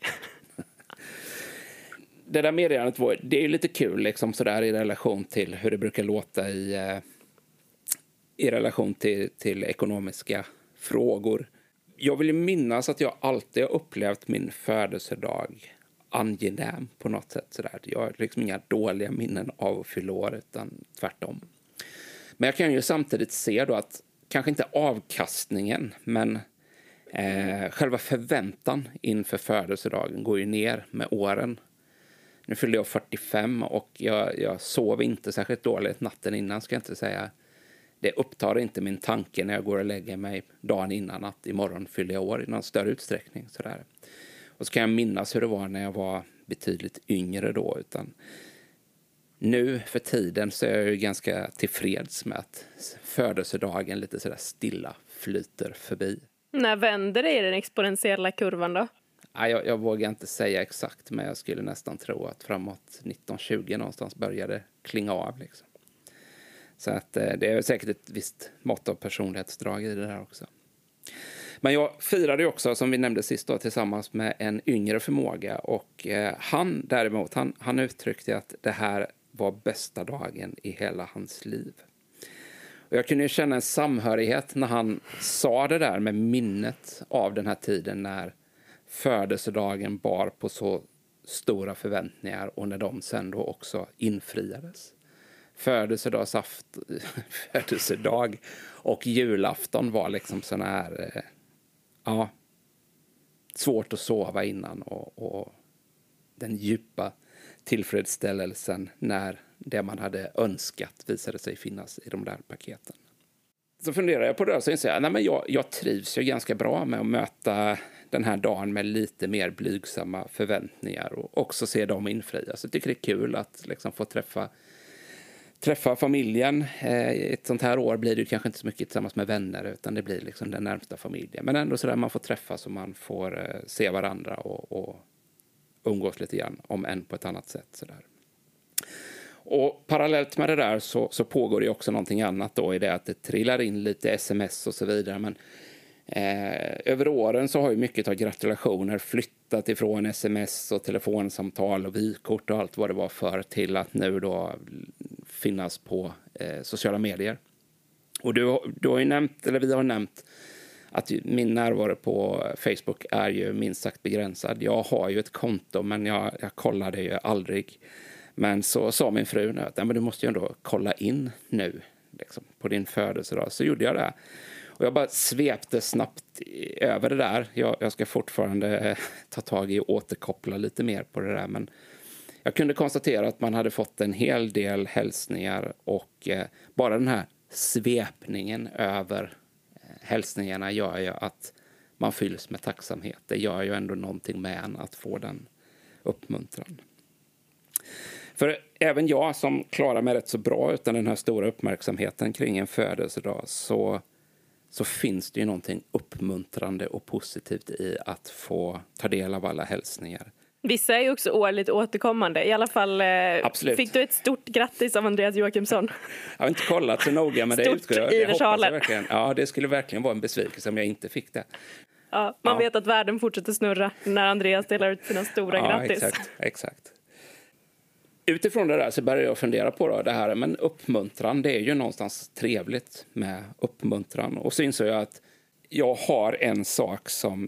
Det där meddelandet var, det är ju lite kul liksom sådär i relation till hur det brukar låta i, i relation till, till ekonomiska frågor. Jag vill ju minnas att jag alltid har upplevt min födelsedag angenäm på något sätt sådär. Jag har liksom inga dåliga minnen av att fylla år, utan tvärtom. Men jag kan ju samtidigt se då att kanske inte avkastningen, men eh, själva förväntan inför födelsedagen går ju ner med åren. Nu fyllde jag fyrtiofem och jag, jag sov inte särskilt dåligt natten innan, ska jag inte säga. Det upptar inte min tanke när jag går och lägger mig dagen innan att imorgon fyller jag år i någon större utsträckning. Sådär. Och så kan jag minnas hur det var när jag var betydligt yngre då, utan nu för tiden så är jag ju ganska tillfreds med att födelsedagen lite sådär stilla flyter förbi. När vänder det i den exponentiella kurvan då? Nej, jag, jag vågar inte säga exakt, men jag skulle nästan tro att framåt nitton tjugo någonstans började klinga av liksom. Så att eh, det är säkert ett visst mått av personlighetsdrag i det här också. Men jag firade ju också, som vi nämnde sist då, tillsammans med en yngre förmåga. Och eh, han däremot, han, han uttryckte att det här var bästa dagen i hela hans liv. Och jag kunde ju känna en samhörighet när han sa det där med minnet av den här tiden när födelsedagen bar på så stora förväntningar och när de sen då också infriades. Födelsedagsaft, födelsedag och julafton var liksom såna här, eh, ja, svårt att sova innan och, och den djupa tillfredsställelsen när det man hade önskat visade sig finnas i de där paketen. Så funderar jag på det och så inser jag, nej men jag, jag trivs ju ganska bra med att möta den här dagen med lite mer blygsamma förväntningar och också se dem infrias. Jag tycker det är kul att liksom få träffa träffa familjen. Eh, ett sånt här år blir det ju kanske inte så mycket tillsammans med vänner, utan det blir liksom den närmsta familjen. Men ändå så där man får träffas och man får eh, se varandra och, och umgås lite grann, om än på ett annat sätt. Så där. Och parallellt med det där så, så pågår det också någonting annat då, i det att det trillar in lite sms och så vidare. Men eh, över åren så har ju mycket av gratulationer flyttat ifrån sms och telefonsamtal och vykort och allt vad det var för, till att nu då finnas på eh, sociala medier. Och du, du har ju nämnt, eller vi har nämnt, att min närvaro på Facebook är ju minst sagt begränsad. Jag har ju ett konto, men jag, jag kollar det ju aldrig. Men så sa min fru att ja, men du måste ju ändå kolla in nu liksom, på din födelsedag. Så gjorde jag det. Och jag bara svepte snabbt över det där. Jag, jag ska fortfarande ta tag i och återkoppla lite mer på det där. Men jag kunde konstatera att man hade fått en hel del hälsningar. Och eh, bara den här svepningen över eh, hälsningarna gör ju att man fylls med tacksamhet. Det gör ju ändå någonting med en att få den uppmuntran. För även jag som klarar mig rätt så bra utan den här stora uppmärksamheten kring en födelsedag, så, så finns det ju någonting uppmuntrande och positivt i att få ta del av alla hälsningar. Vissa är ju också årligt återkommande. I alla fall eh, fick du ett stort grattis av Andreas Joakimsson. Jag har inte kollat så noga, men det utgår jag. Jag hoppas jag verkligen. Ja, det skulle verkligen vara en besvikelse om jag inte fick det. Ja, man ja. vet att världen fortsätter snurra när Andreas delar ut sina stora ja, grattis. Exakt, exakt. Utifrån det där så började jag fundera på då, det här, men uppmuntran, det är ju någonstans trevligt med uppmuntran. Och så insåg jag att jag har en sak som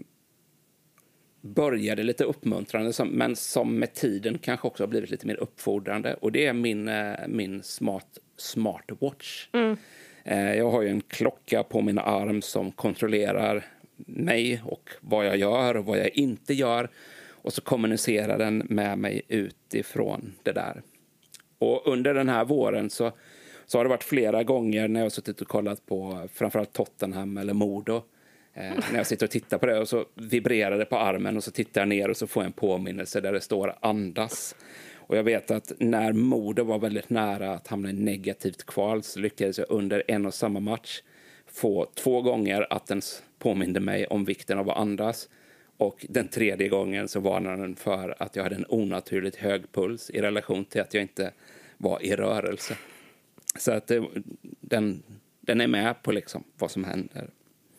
började lite uppmuntrande, som, men som med tiden kanske också har blivit lite mer uppfordrande. Och det är min, min smart, smartwatch. Mm. Jag har ju en klocka på min arm som kontrollerar mig och vad jag gör och vad jag inte gör. Och så kommunicerar den med mig utifrån det där. Och under den här våren så, så har det varit flera gånger när jag har suttit och kollat på framförallt Tottenham eller Modo. Eh, när jag sitter och tittar på det och så vibrerar det på armen och så tittar jag ner och så får jag en påminnelse där det står andas. Och jag vet att när Modo var väldigt nära att hamna i negativt kval, så lyckades jag under en och samma match få två gånger att den påminde mig om vikten av att andas. Och den tredje gången så varnade den för att jag hade en onaturligt hög puls i relation till att jag inte var i rörelse. Så att det, den, den är med på liksom vad som händer.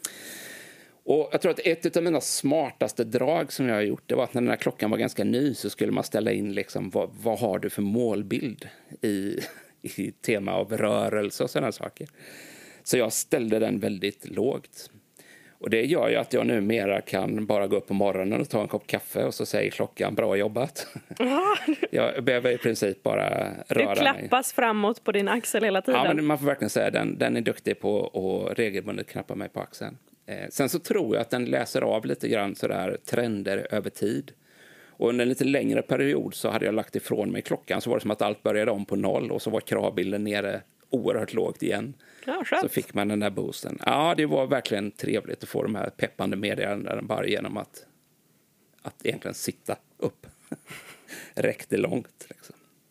Och jag tror att ett av mina smartaste drag som jag har gjort, det var att när den här klockan var ganska ny så skulle man ställa in liksom, vad, vad har du för målbild i, i tema av rörelse och sådana saker. Så jag ställde den väldigt lågt. Och det gör ju att jag numera kan bara gå upp på morgonen och ta en kopp kaffe och så säger klockan bra jobbat. Jag behöver i princip bara röra mig. Du klappas mig framåt på din axel hela tiden. Ja, men man får verkligen säga den, den är duktig på att regelbundet knappa mig på axeln. Eh, sen så tror jag att den läser av lite grann sådär trender över tid. Och under en lite längre period så hade jag lagt ifrån mig klockan, så var det som att allt började om på noll och så var kravbilden nere oerhört lågt igen. Ja, så fick man den där boosten. Ja, det var verkligen trevligt att få de här peppande meddelandena bara genom att, att egentligen sitta upp. Räckte långt. Liksom.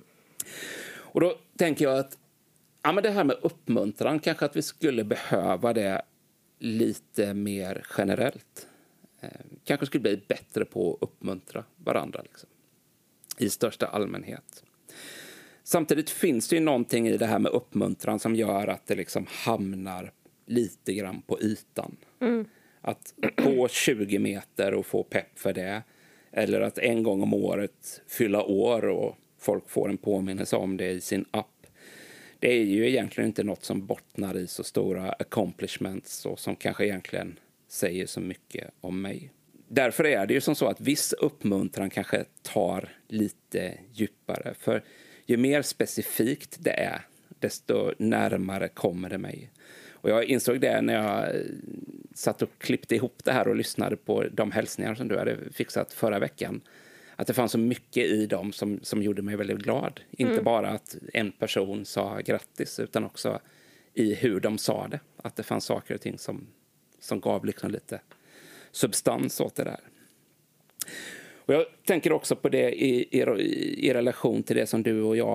Och då tänker jag att ja, men det här med uppmuntran, kanske att vi skulle behöva det lite mer generellt. Eh, kanske skulle bli bättre på att uppmuntra varandra liksom, i största allmänhet. Samtidigt finns det ju någonting i det här med uppmuntran som gör att det liksom hamnar lite grann på ytan. Mm. Att gå tjugo meter och få pepp för det. Eller att en gång om året fylla år och folk får en påminnelse om det i sin app. Det är ju egentligen inte något som bottnar i så stora accomplishments och som kanske egentligen säger så mycket om mig. Därför är det ju som så att viss uppmuntran kanske tar lite djupare. För ju mer specifikt det är, desto närmare kommer det mig. Och jag insåg det när jag satt och klippte ihop det här och lyssnade på de hälsningar som du hade fixat förra veckan. Att det fanns så mycket i dem som, som gjorde mig väldigt glad. Mm. Inte bara att en person sa grattis, utan också i hur de sa det. Att det fanns saker och ting som, som gav liksom lite substans åt det där. Och jag tänker också på det i, i, i relation till det som du och jag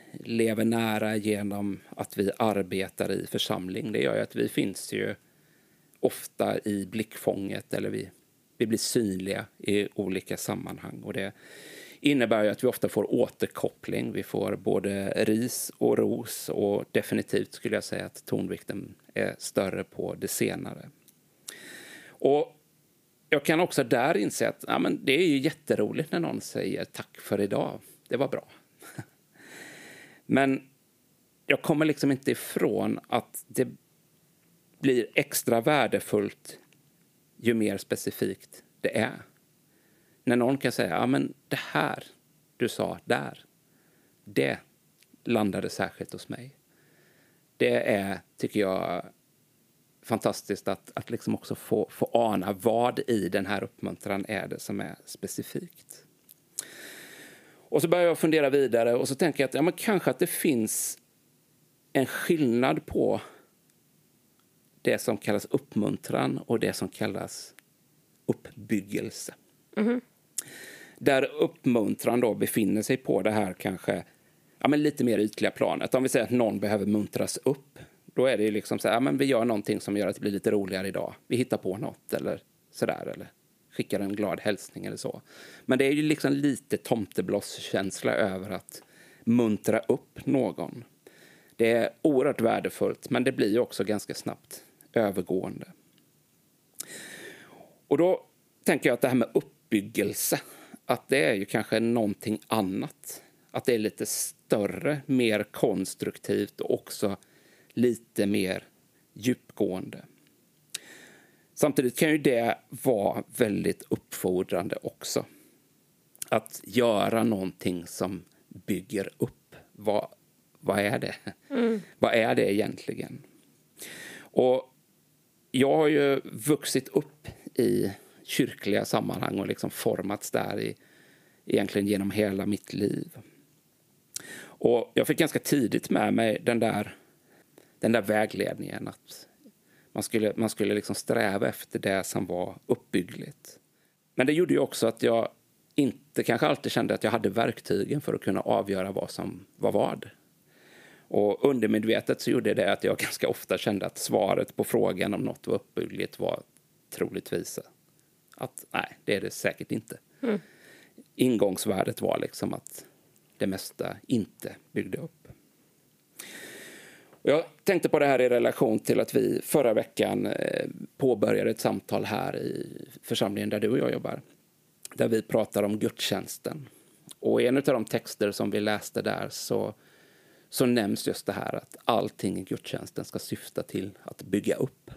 lever nära genom att vi arbetar i församling. Det gör ju att vi finns ju ofta i blickfånget, eller vi, vi blir synliga i olika sammanhang. Och det innebär ju att vi ofta får återkoppling. Vi får både ris och ros, och definitivt skulle jag säga att tonvikten är större på det senare. Och jag kan också där inse att ja, men det är ju jätteroligt när någon säger tack för idag. Det var bra. Men jag kommer liksom inte ifrån att det blir extra värdefullt ju mer specifikt det är. När någon kan säga, ja men det här du sa där, det landade särskilt hos mig. Det är, tycker jag, fantastiskt att, att liksom också få, få ana vad i den här uppmuntran är det som är specifikt. Och så börjar jag fundera vidare och så tänker jag att ja, men kanske att det finns en skillnad på det som kallas uppmuntran och det som kallas uppbyggelse. Mm-hmm. Där uppmuntran då befinner sig på det här kanske ja, men lite mer ytliga planet. Om vi säger att någon behöver muntras upp, då är det ju liksom så här, ja, men vi gör någonting som gör att det blir lite roligare idag. Vi hittar på något eller sådär, eller skickar en glad hälsning eller så. Men det är ju liksom lite tomteblosskänsla över att muntra upp någon. Det är oerhört värdefullt, men det blir ju också ganska snabbt övergående. Och då tänker jag att det här med uppbyggelse, att det är ju kanske någonting annat. Att det är lite större, mer konstruktivt och också lite mer djupgående. Samtidigt kan ju det vara väldigt uppfordrande också. Att göra någonting som bygger upp. Vad, vad är det? Mm. Vad är det egentligen? Och jag har ju vuxit upp i kyrkliga sammanhang och liksom formats där i, egentligen genom hela mitt liv. Och jag fick ganska tidigt med mig den där, den där vägledningen att man skulle, man skulle liksom sträva efter det som var uppbyggligt. Men det gjorde ju också att jag inte kanske alltid kände att jag hade verktygen för att kunna avgöra vad som var vad. Och undermedvetet så gjorde det att jag ganska ofta kände att svaret på frågan om något var uppbyggligt var troligtvis att nej, det är det säkert inte. Mm. Ingångsvärdet var liksom att det mesta inte byggde upp. Och jag tänkte på det här i relation till att vi förra veckan påbörjade ett samtal här i församlingen där du och jag jobbar. Där vi pratar om gudstjänsten. Och i en av de texter som vi läste där så, så nämns just det här att allting i gudstjänsten ska syfta till att bygga upp.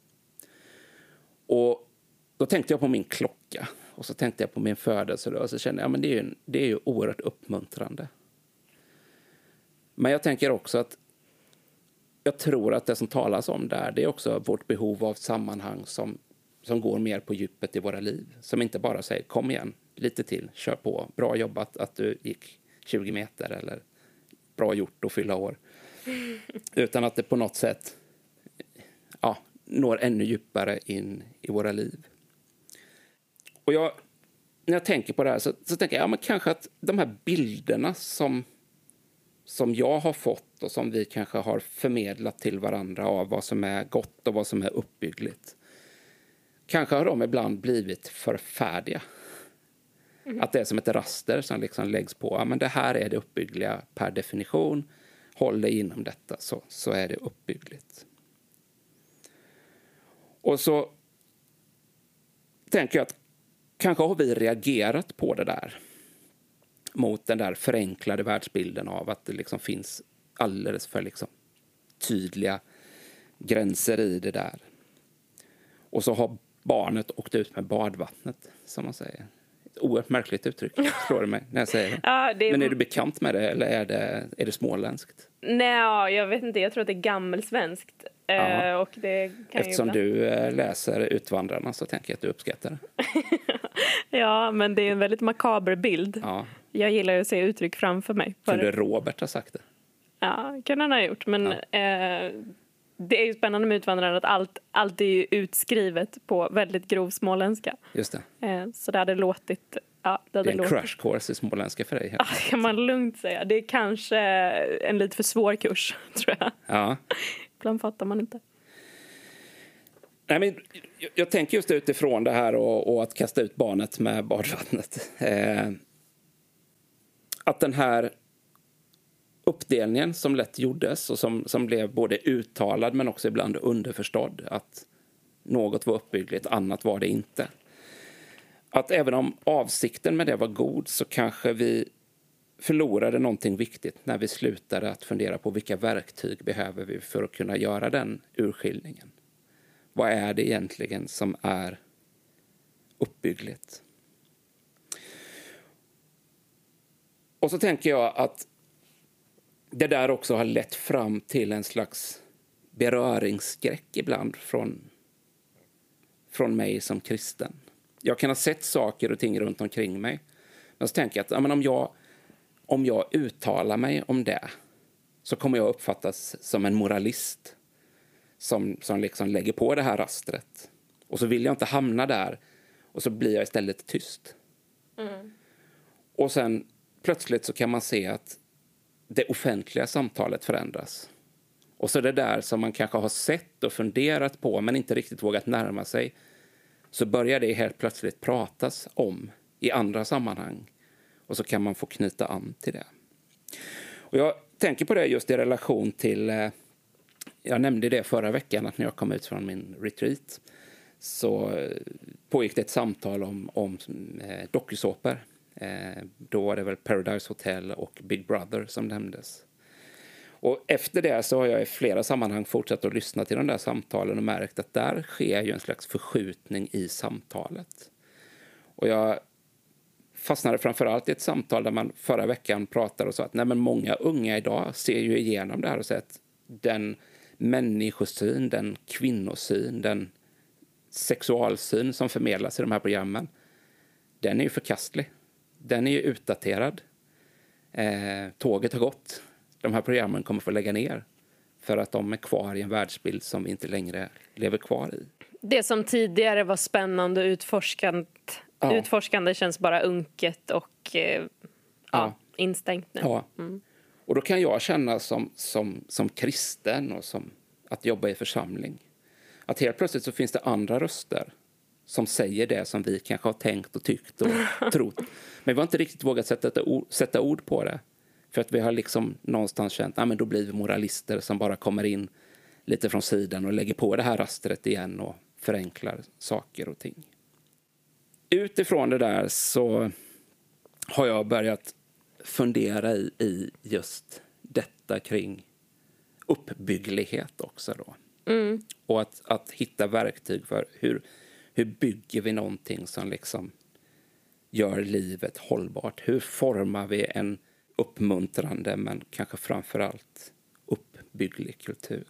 Och då tänkte jag på min klocka. Och så tänkte jag på min födelse. Och så kände jag att det, är ju, det är ju oerhört uppmuntrande. Men jag tänker också att jag tror att det som talas om där, det är också vårt behov av sammanhang som, som går mer på djupet i våra liv. Som inte bara säger, kom igen, lite till, kör på. Bra jobbat att du gick tjugo meter eller bra gjort att fylla år. Utan att det på något sätt ja, når ännu djupare in i våra liv. Och jag, när jag tänker på det här så, så tänker jag ja, men kanske att de här bilderna som, som jag har fått och som vi kanske har förmedlat till varandra av vad som är gott och vad som är uppbyggligt. Kanske har de ibland blivit för färdiga. Mm. Att det är som ett raster som liksom läggs på. Ja, men det här är det uppbyggliga per definition. Håll dig inom detta så, så är det uppbyggligt. Och så tänker jag att kanske har vi reagerat på det där. Mot den där förenklade världsbilden av att det liksom finns alldeles för liksom tydliga gränser i det där. Och så har barnet åkt ut med badvattnet, som man säger. Ett oerhört märkligt uttryck, slår det mig när jag säger det. Ja, det är... Men är du bekant med det eller är det, är det småländskt? Nej, jag vet inte. Jag tror att det är gammelsvenskt. Ja. Och det kan Eftersom ju du läser Utvandrarna så tänker jag att du uppskattar det. Ja, men det är en väldigt makaber bild. Ja. Jag gillar att se uttryck framför mig. Kunde Robert ha sagt det? Ja, kunde han ha gjort. Men ja. eh, det är ju spännande med Utvandrarna att allt, allt är utskrivet på väldigt grov småländska. Just det. Eh, så det hade låtit Ja, det, det är en låtit. crash course i småländska för dig. Ja, kan man lugnt säga. Det är kanske en lite för svår kurs, tror jag. Ja. Ibland fattar man inte. Nej, men jag, jag tänker just utifrån det här och, och att kasta ut barnet med badvattnet. Eh, att den här uppdelningen som lätt gjordes och som, som blev både uttalad men också ibland underförstådd. Att något var uppbyggligt, annat var det inte. Att även om avsikten med det var god så kanske vi förlorade någonting viktigt när vi slutade att fundera på vilka verktyg behöver vi för att kunna göra den urskiljningen. Vad är det egentligen som är uppbyggligt? Och så tänker jag att det där också har lett fram till en slags beröringsskräck ibland från, från mig som kristen. Jag kan ha sett saker och ting runt omkring mig. Men så tänker jag att ja, men om, jag, om jag uttalar mig om det så kommer jag uppfattas som en moralist. Som, som liksom lägger på det här rastret. Och så vill jag inte hamna där. Och så blir jag istället tyst. Mm. Och sen plötsligt så kan man se att det offentliga samtalet förändras. Och så det där som man kanske har sett och funderat på men inte riktigt vågat närma sig. Så börjar det helt plötsligt pratas om i andra sammanhang. Och så kan man få knyta an till det. Och jag tänker på det just i relation till... Eh, jag nämnde det förra veckan att när jag kom ut från min retreat så pågick det ett samtal om, om eh, dokusåpor. Eh, då var det väl Paradise Hotel och Big Brother som nämndes. Och efter det så har jag i flera sammanhang fortsatt att lyssna till de där samtalen och märkt att där sker ju en slags förskjutning i samtalet. Och jag fastnade framförallt i ett samtal där man förra veckan pratade och sa att nej, men många unga idag ser ju igenom det här och säger att den människosyn, den kvinnosyn, den sexualsyn som förmedlas i de här programmen, den är ju förkastlig. Den är ju utdaterad. Eh, tåget har gått. De här programmen kommer få lägga ner för att de är kvar i en världsbild som vi inte längre lever kvar i. Det som tidigare var spännande och utforskande, ja. utforskande känns bara unket och eh, ja, ja. instängt nu. Ja. Mm. Och då kan jag känna som, som, som kristen och som att jobba i församling att helt plötsligt så finns det andra röster som säger det som vi kanske har tänkt och tyckt och trott. Men vi har inte riktigt vågat sätta, sätta ord på det. För att vi har liksom någonstans känt att ah, då blir vi moralister som bara kommer in lite från sidan och lägger på det här rastret igen och förenklar saker och ting. Utifrån det där så har jag börjat fundera i, i just detta kring uppbygglighet också då. Mm. Och att, att hitta verktyg för hur, hur bygger vi någonting som liksom gör livet hållbart? Hur formar vi en uppmuntrande men kanske framförallt uppbygglig kultur?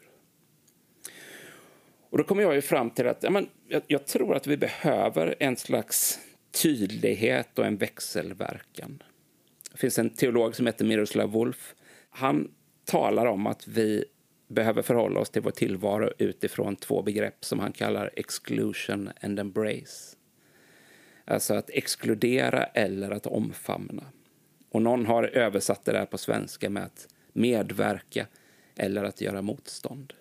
Och då kommer jag ju fram till att ja, men, jag, jag tror att vi behöver en slags tydlighet och en växelverkan. Det finns en teolog som heter Miroslav Volf. Han talar om att vi behöver förhålla oss till vår tillvaro utifrån två begrepp som han kallar exclusion and embrace. Alltså att exkludera eller att omfamna. Och någon har översatt det där på svenska med att medverka eller att göra motstånd.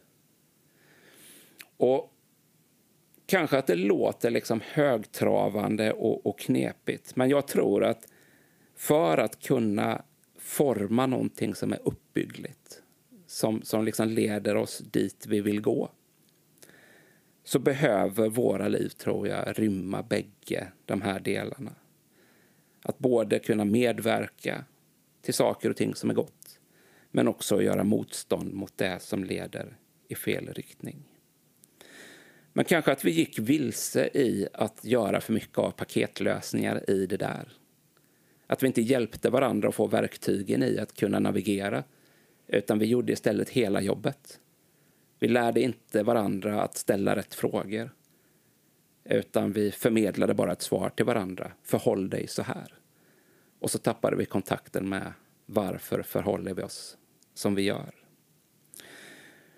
Och kanske att det låter liksom högtravande och, och knepigt. Men jag tror att för att kunna forma någonting som är uppbyggligt, som, som liksom leder oss dit vi vill gå, så behöver våra liv, tror jag, rymma bägge de här delarna. Att både kunna medverka till saker och ting som är gott, men också göra motstånd mot det som leder i fel riktning. Men kanske att vi gick vilse i att göra för mycket av paketlösningar i det där. Att vi inte hjälpte varandra att få verktygen i att kunna navigera, utan vi gjorde istället hela jobbet. Vi lärde inte varandra att ställa rätt frågor, utan vi förmedlade bara ett svar till varandra. Förhåll dig så här. Och så tappade vi kontakten med varför förhåller vi oss som vi gör.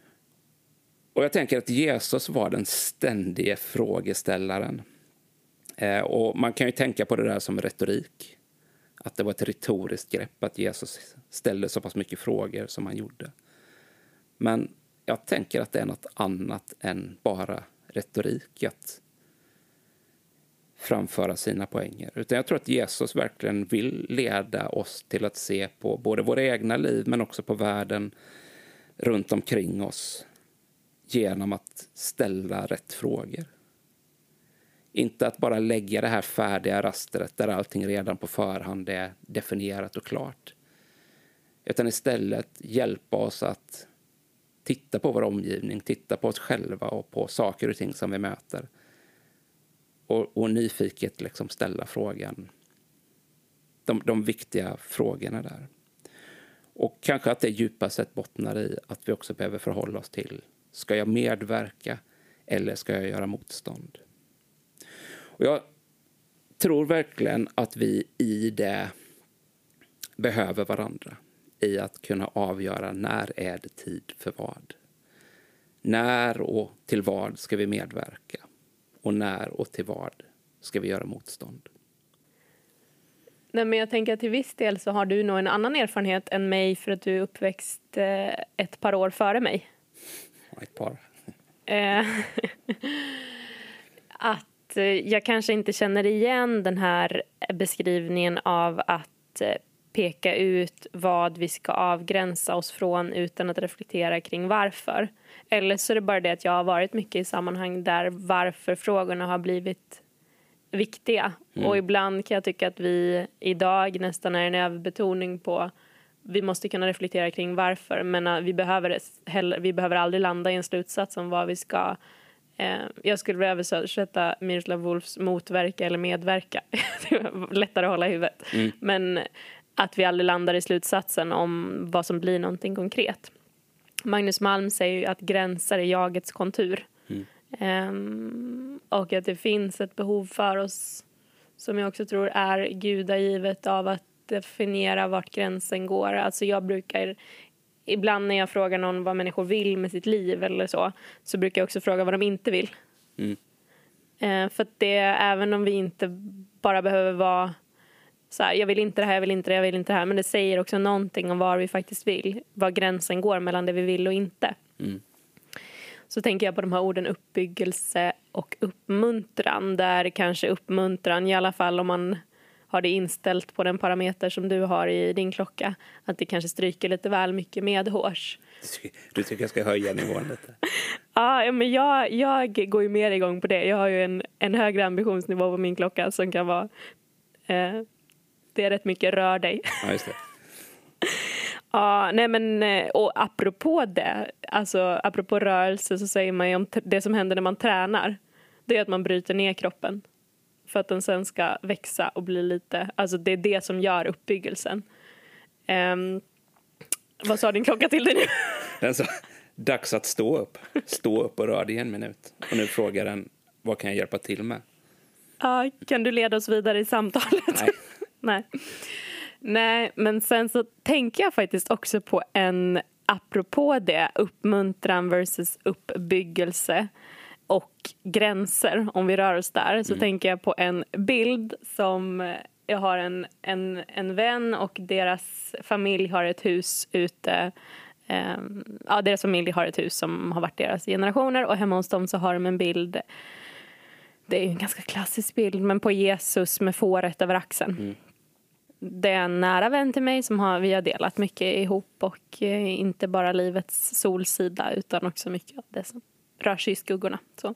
Och jag tänker att Jesus var den ständiga frågeställaren. Eh, och man kan ju tänka på det där som retorik. Att det var ett retoriskt grepp att Jesus ställde så pass mycket frågor som han gjorde. Men jag tänker att det är något annat än bara retorik att framföra sina poänger. Utan jag tror att Jesus verkligen vill leda oss till att se på både våra egna liv men också på världen runt omkring oss genom att ställa rätt frågor. Inte att bara lägga det här färdiga rastret där allting redan på förhand är definierat och klart. Utan istället hjälpa oss att titta på vår omgivning, titta på oss själva och på saker och ting som vi möter. Och, och nyfiket liksom ställa frågan, de, de viktiga frågorna där. Och kanske att det djupast sett bottnar i att vi också behöver förhålla oss till, ska jag medverka eller ska jag göra motstånd? Och jag tror verkligen att vi i det behöver varandra. I att kunna avgöra när är det tid för vad. När och till vad ska vi medverka. Och när och till vad ska vi göra motstånd. Nej, men jag tänker att till viss del så har du nog en annan erfarenhet än mig för att du är uppväxt eh, ett par år före mig. Ett par. Eh, att eh, jag kanske inte känner igen den här beskrivningen av att eh, peka ut vad vi ska avgränsa oss från utan att reflektera kring varför. Eller så är det bara det att jag har varit mycket i sammanhang där varför frågorna har blivit viktiga. Mm. Och ibland kan jag tycka att vi idag nästan är en överbetoning på vi måste kunna reflektera kring varför. Men vi behöver, heller, vi behöver aldrig landa i en slutsats om vad vi ska. Eh, jag skulle vilja översätta Miroslav Volfs motverka eller medverka. Det är lättare att hålla i huvudet. Mm. Men att vi aldrig landar i slutsatsen om vad som blir någonting konkret. Magnus Malm säger ju att gränser är jagets kontur. Mm. Um, och att det finns ett behov för oss som jag också tror är gudagivet av att definiera vart gränsen går. Alltså jag brukar, ibland när jag frågar någon vad människor vill med sitt liv eller så, så brukar jag också fråga vad de inte vill. Mm. Uh, för att det, även om vi inte bara behöver vara så här, jag vill inte det här, jag vill inte det, jag vill inte det här. Men det säger också någonting om var vi faktiskt vill. Var gränsen går mellan det vi vill och inte. Mm. Så tänker jag på de här orden uppbyggelse och uppmuntran. Där kanske uppmuntran, i alla fall om man har det inställt på den parameter som du har i din klocka. Att det kanske stryker lite väl mycket medhårs. Du tycker jag ska höja nivån lite? Ja, men jag, jag går ju mer igång på det. Jag har ju en, en högre ambitionsnivå på min klocka som kan vara... Eh, det är rätt mycket rör dig. Ja, just det. Ja, nej men, och apropå det, alltså apropå rörelse så säger man ju om t- det som händer när man tränar, det är att man bryter ner kroppen för att den sen ska växa och bli lite, alltså det är det som gör uppbyggelsen. Um, vad sa din klocka till dig nu? Den sa, dags att stå upp. Stå upp och rör dig en minut. Och nu frågar den, vad kan jag hjälpa till med? Ja, kan du leda oss vidare i samtalet? Nej. Nej. Nej, men sen så tänker jag faktiskt också på en, apropå det, uppmuntran versus uppbyggelse och gränser, om vi rör oss där, så mm. tänker jag på en bild som jag har en, en, en vän och deras familj har ett hus ute, eh, ja, deras familj har ett hus som har varit deras generationer och hemma hos dem så har de en bild, det är en ganska klassisk bild, men på Jesus med fåret över axeln. Mm. Det är en nära vän till mig som har, vi har delat mycket ihop och eh, inte bara livets solsida utan också mycket av det som rör sig i skuggorna. Så.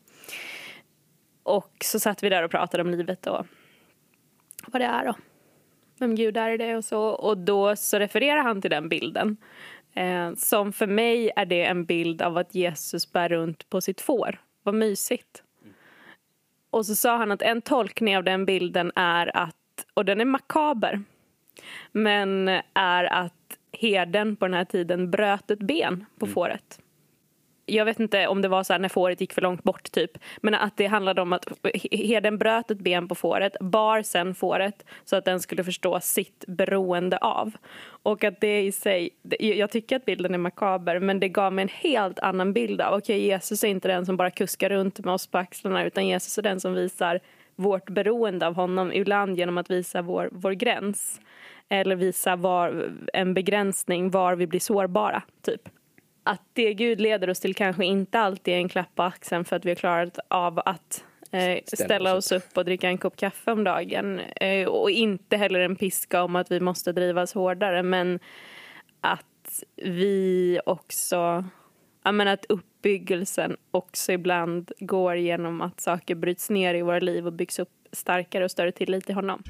Och så satt vi där och pratade om livet och vad det är och vem Gud är i det och så. Och då så refererar han till den bilden. Eh, som för mig är det en bild av att Jesus bär runt på sitt får. Vad mysigt. Mm. Och så sa han att en tolkning av den bilden är att, och den är makaber, men är att herden på den här tiden bröt ett ben på mm. fåret. Jag vet inte om det var så här när fåret gick för långt bort typ. Men att det handlade om att herden bröt ett ben på fåret. Bar sen fåret så att den skulle förstå sitt beroende av. Och att det i sig, jag tycker att bilden är makaber. Men det gav mig en helt annan bild av. Okej, Jesus är inte den som bara kuskar runt med oss på axlarna. Utan Jesus är den som visar vårt beroende av honom, ibland genom att visa vår, vår gräns. Eller visa var, en begränsning var vi blir sårbara, typ. Att det Gud leder oss till kanske inte alltid är en klapp på axeln för att vi har klarat av att eh, ställa oss upp och dricka en kopp kaffe om dagen. Eh, och inte heller en piska om att vi måste drivas hårdare. Men att vi också, jag menar att uppbyggelsen också ibland går genom att saker bryts ner i våra liv och byggs upp starkare och större tillit till honom.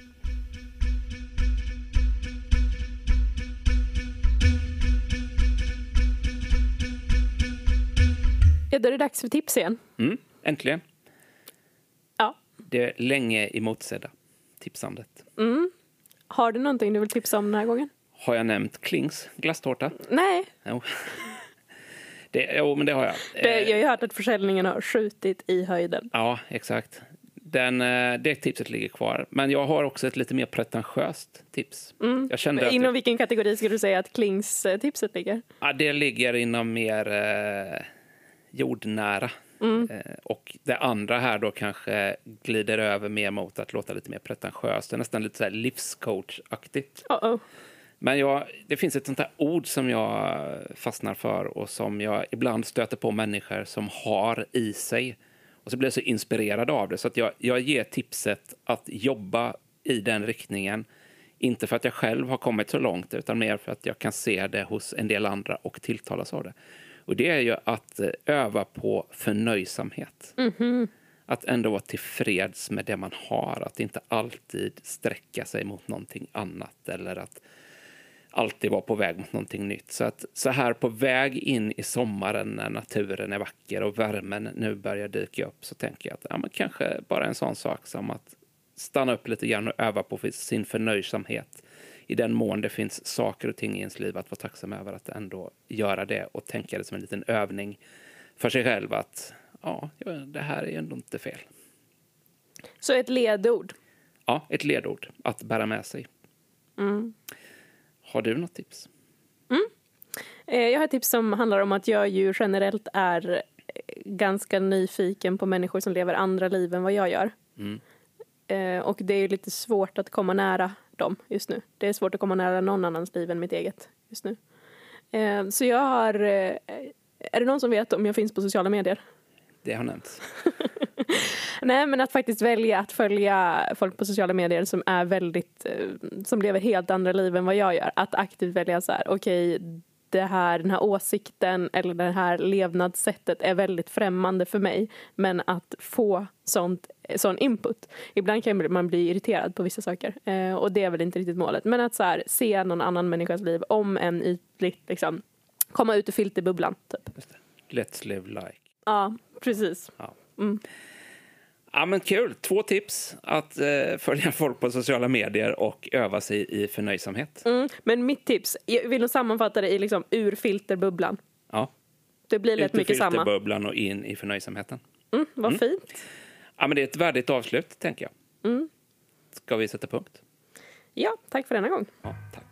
Ja, då är det dags för tips igen. Mm, äntligen. Ja. Det är länge emotsedda tipsandet. Mm. Har du någonting du vill tipsa om den här gången? Har jag nämnt Klings glasstårta? Nej. Jo. Det, jo, men det har jag. Det, jag har ju hört att försäljningen har skjutit i höjden. Ja, exakt. Den, det tipset ligger kvar. Men jag har också ett lite mer pretentiöst tips. Mm. Jag kände inom det, vilken kategori skulle du säga att Klings tipset ligger? Ja, det ligger inom mer eh, jordnära. Mm. Eh, och det andra här då kanske glider över mer mot att låta lite mer pretentiöst. Det är nästan lite så här livscoach-aktigt. Uh-oh. Men jag, det finns ett sånt här ord som jag fastnar för och som jag ibland stöter på människor som har i sig. Och så blir jag så inspirerad av det. Så att jag, jag ger tipset att jobba i den riktningen. Inte för att jag själv har kommit så långt, utan mer för att jag kan se det hos en del andra och tilltalas av det. Och det är ju att öva på förnöjsamhet. Mm-hmm. Att ändå vara tillfreds med det man har. Att inte alltid sträcka sig mot någonting annat. Eller att alltid vara på väg mot någonting nytt. Så att så här på väg in i sommaren när naturen är vacker och värmen nu börjar dyka upp, så tänker jag att ja, men kanske bara en sån sak som att stanna upp lite grann och öva på sin förnöjsamhet. I den mån det finns saker och ting i ens liv att vara tacksam över, att ändå göra det och tänka det som en liten övning för sig själv att ja, det här är ändå inte fel. Så ett ledord? Ja, ett ledord att bära med sig. Mm. Har du något tips? Mm. Jag har ett tips som handlar om att jag ju generellt är ganska nyfiken på människor som lever andra liv än vad jag gör. Mm. Och det är ju lite svårt att komma nära dem just nu. Det är svårt att komma nära någon annans liv än mitt eget just nu. Så jag har... Är det någon som vet om jag finns på sociala medier? Det har nämnts. Nej, men att faktiskt välja att följa folk på sociala medier som är väldigt, som lever helt andra liv än vad jag gör. Att aktivt välja så här, okej, okay, det här, den här åsikten eller det här levnadssättet är väldigt främmande för mig. Men att få sånt, sån input. Ibland kan man bli irriterad på vissa saker. Eh, och det är väl inte riktigt målet. Men att så här, se någon annan människas liv om en ytligt, liksom, komma ut ur filterbubblan, typ. Just det. Let's live like. Ja, precis. Ja. Mm. Ja, men kul. Två tips. Att eh, följa folk på sociala medier och öva sig i förnöjsamhet. Mm. Men mitt tips, jag vill nog sammanfatta det i liksom ur filterbubblan. Ja. Det blir lätt mycket samma. Ut ur filterbubblan och in i förnöjsamheten. Mm, vad mm. fint. Ja, men det är ett värdigt avslut, tänker jag. Mm. Ska vi sätta punkt? Ja, tack för denna gång. Ja, tack.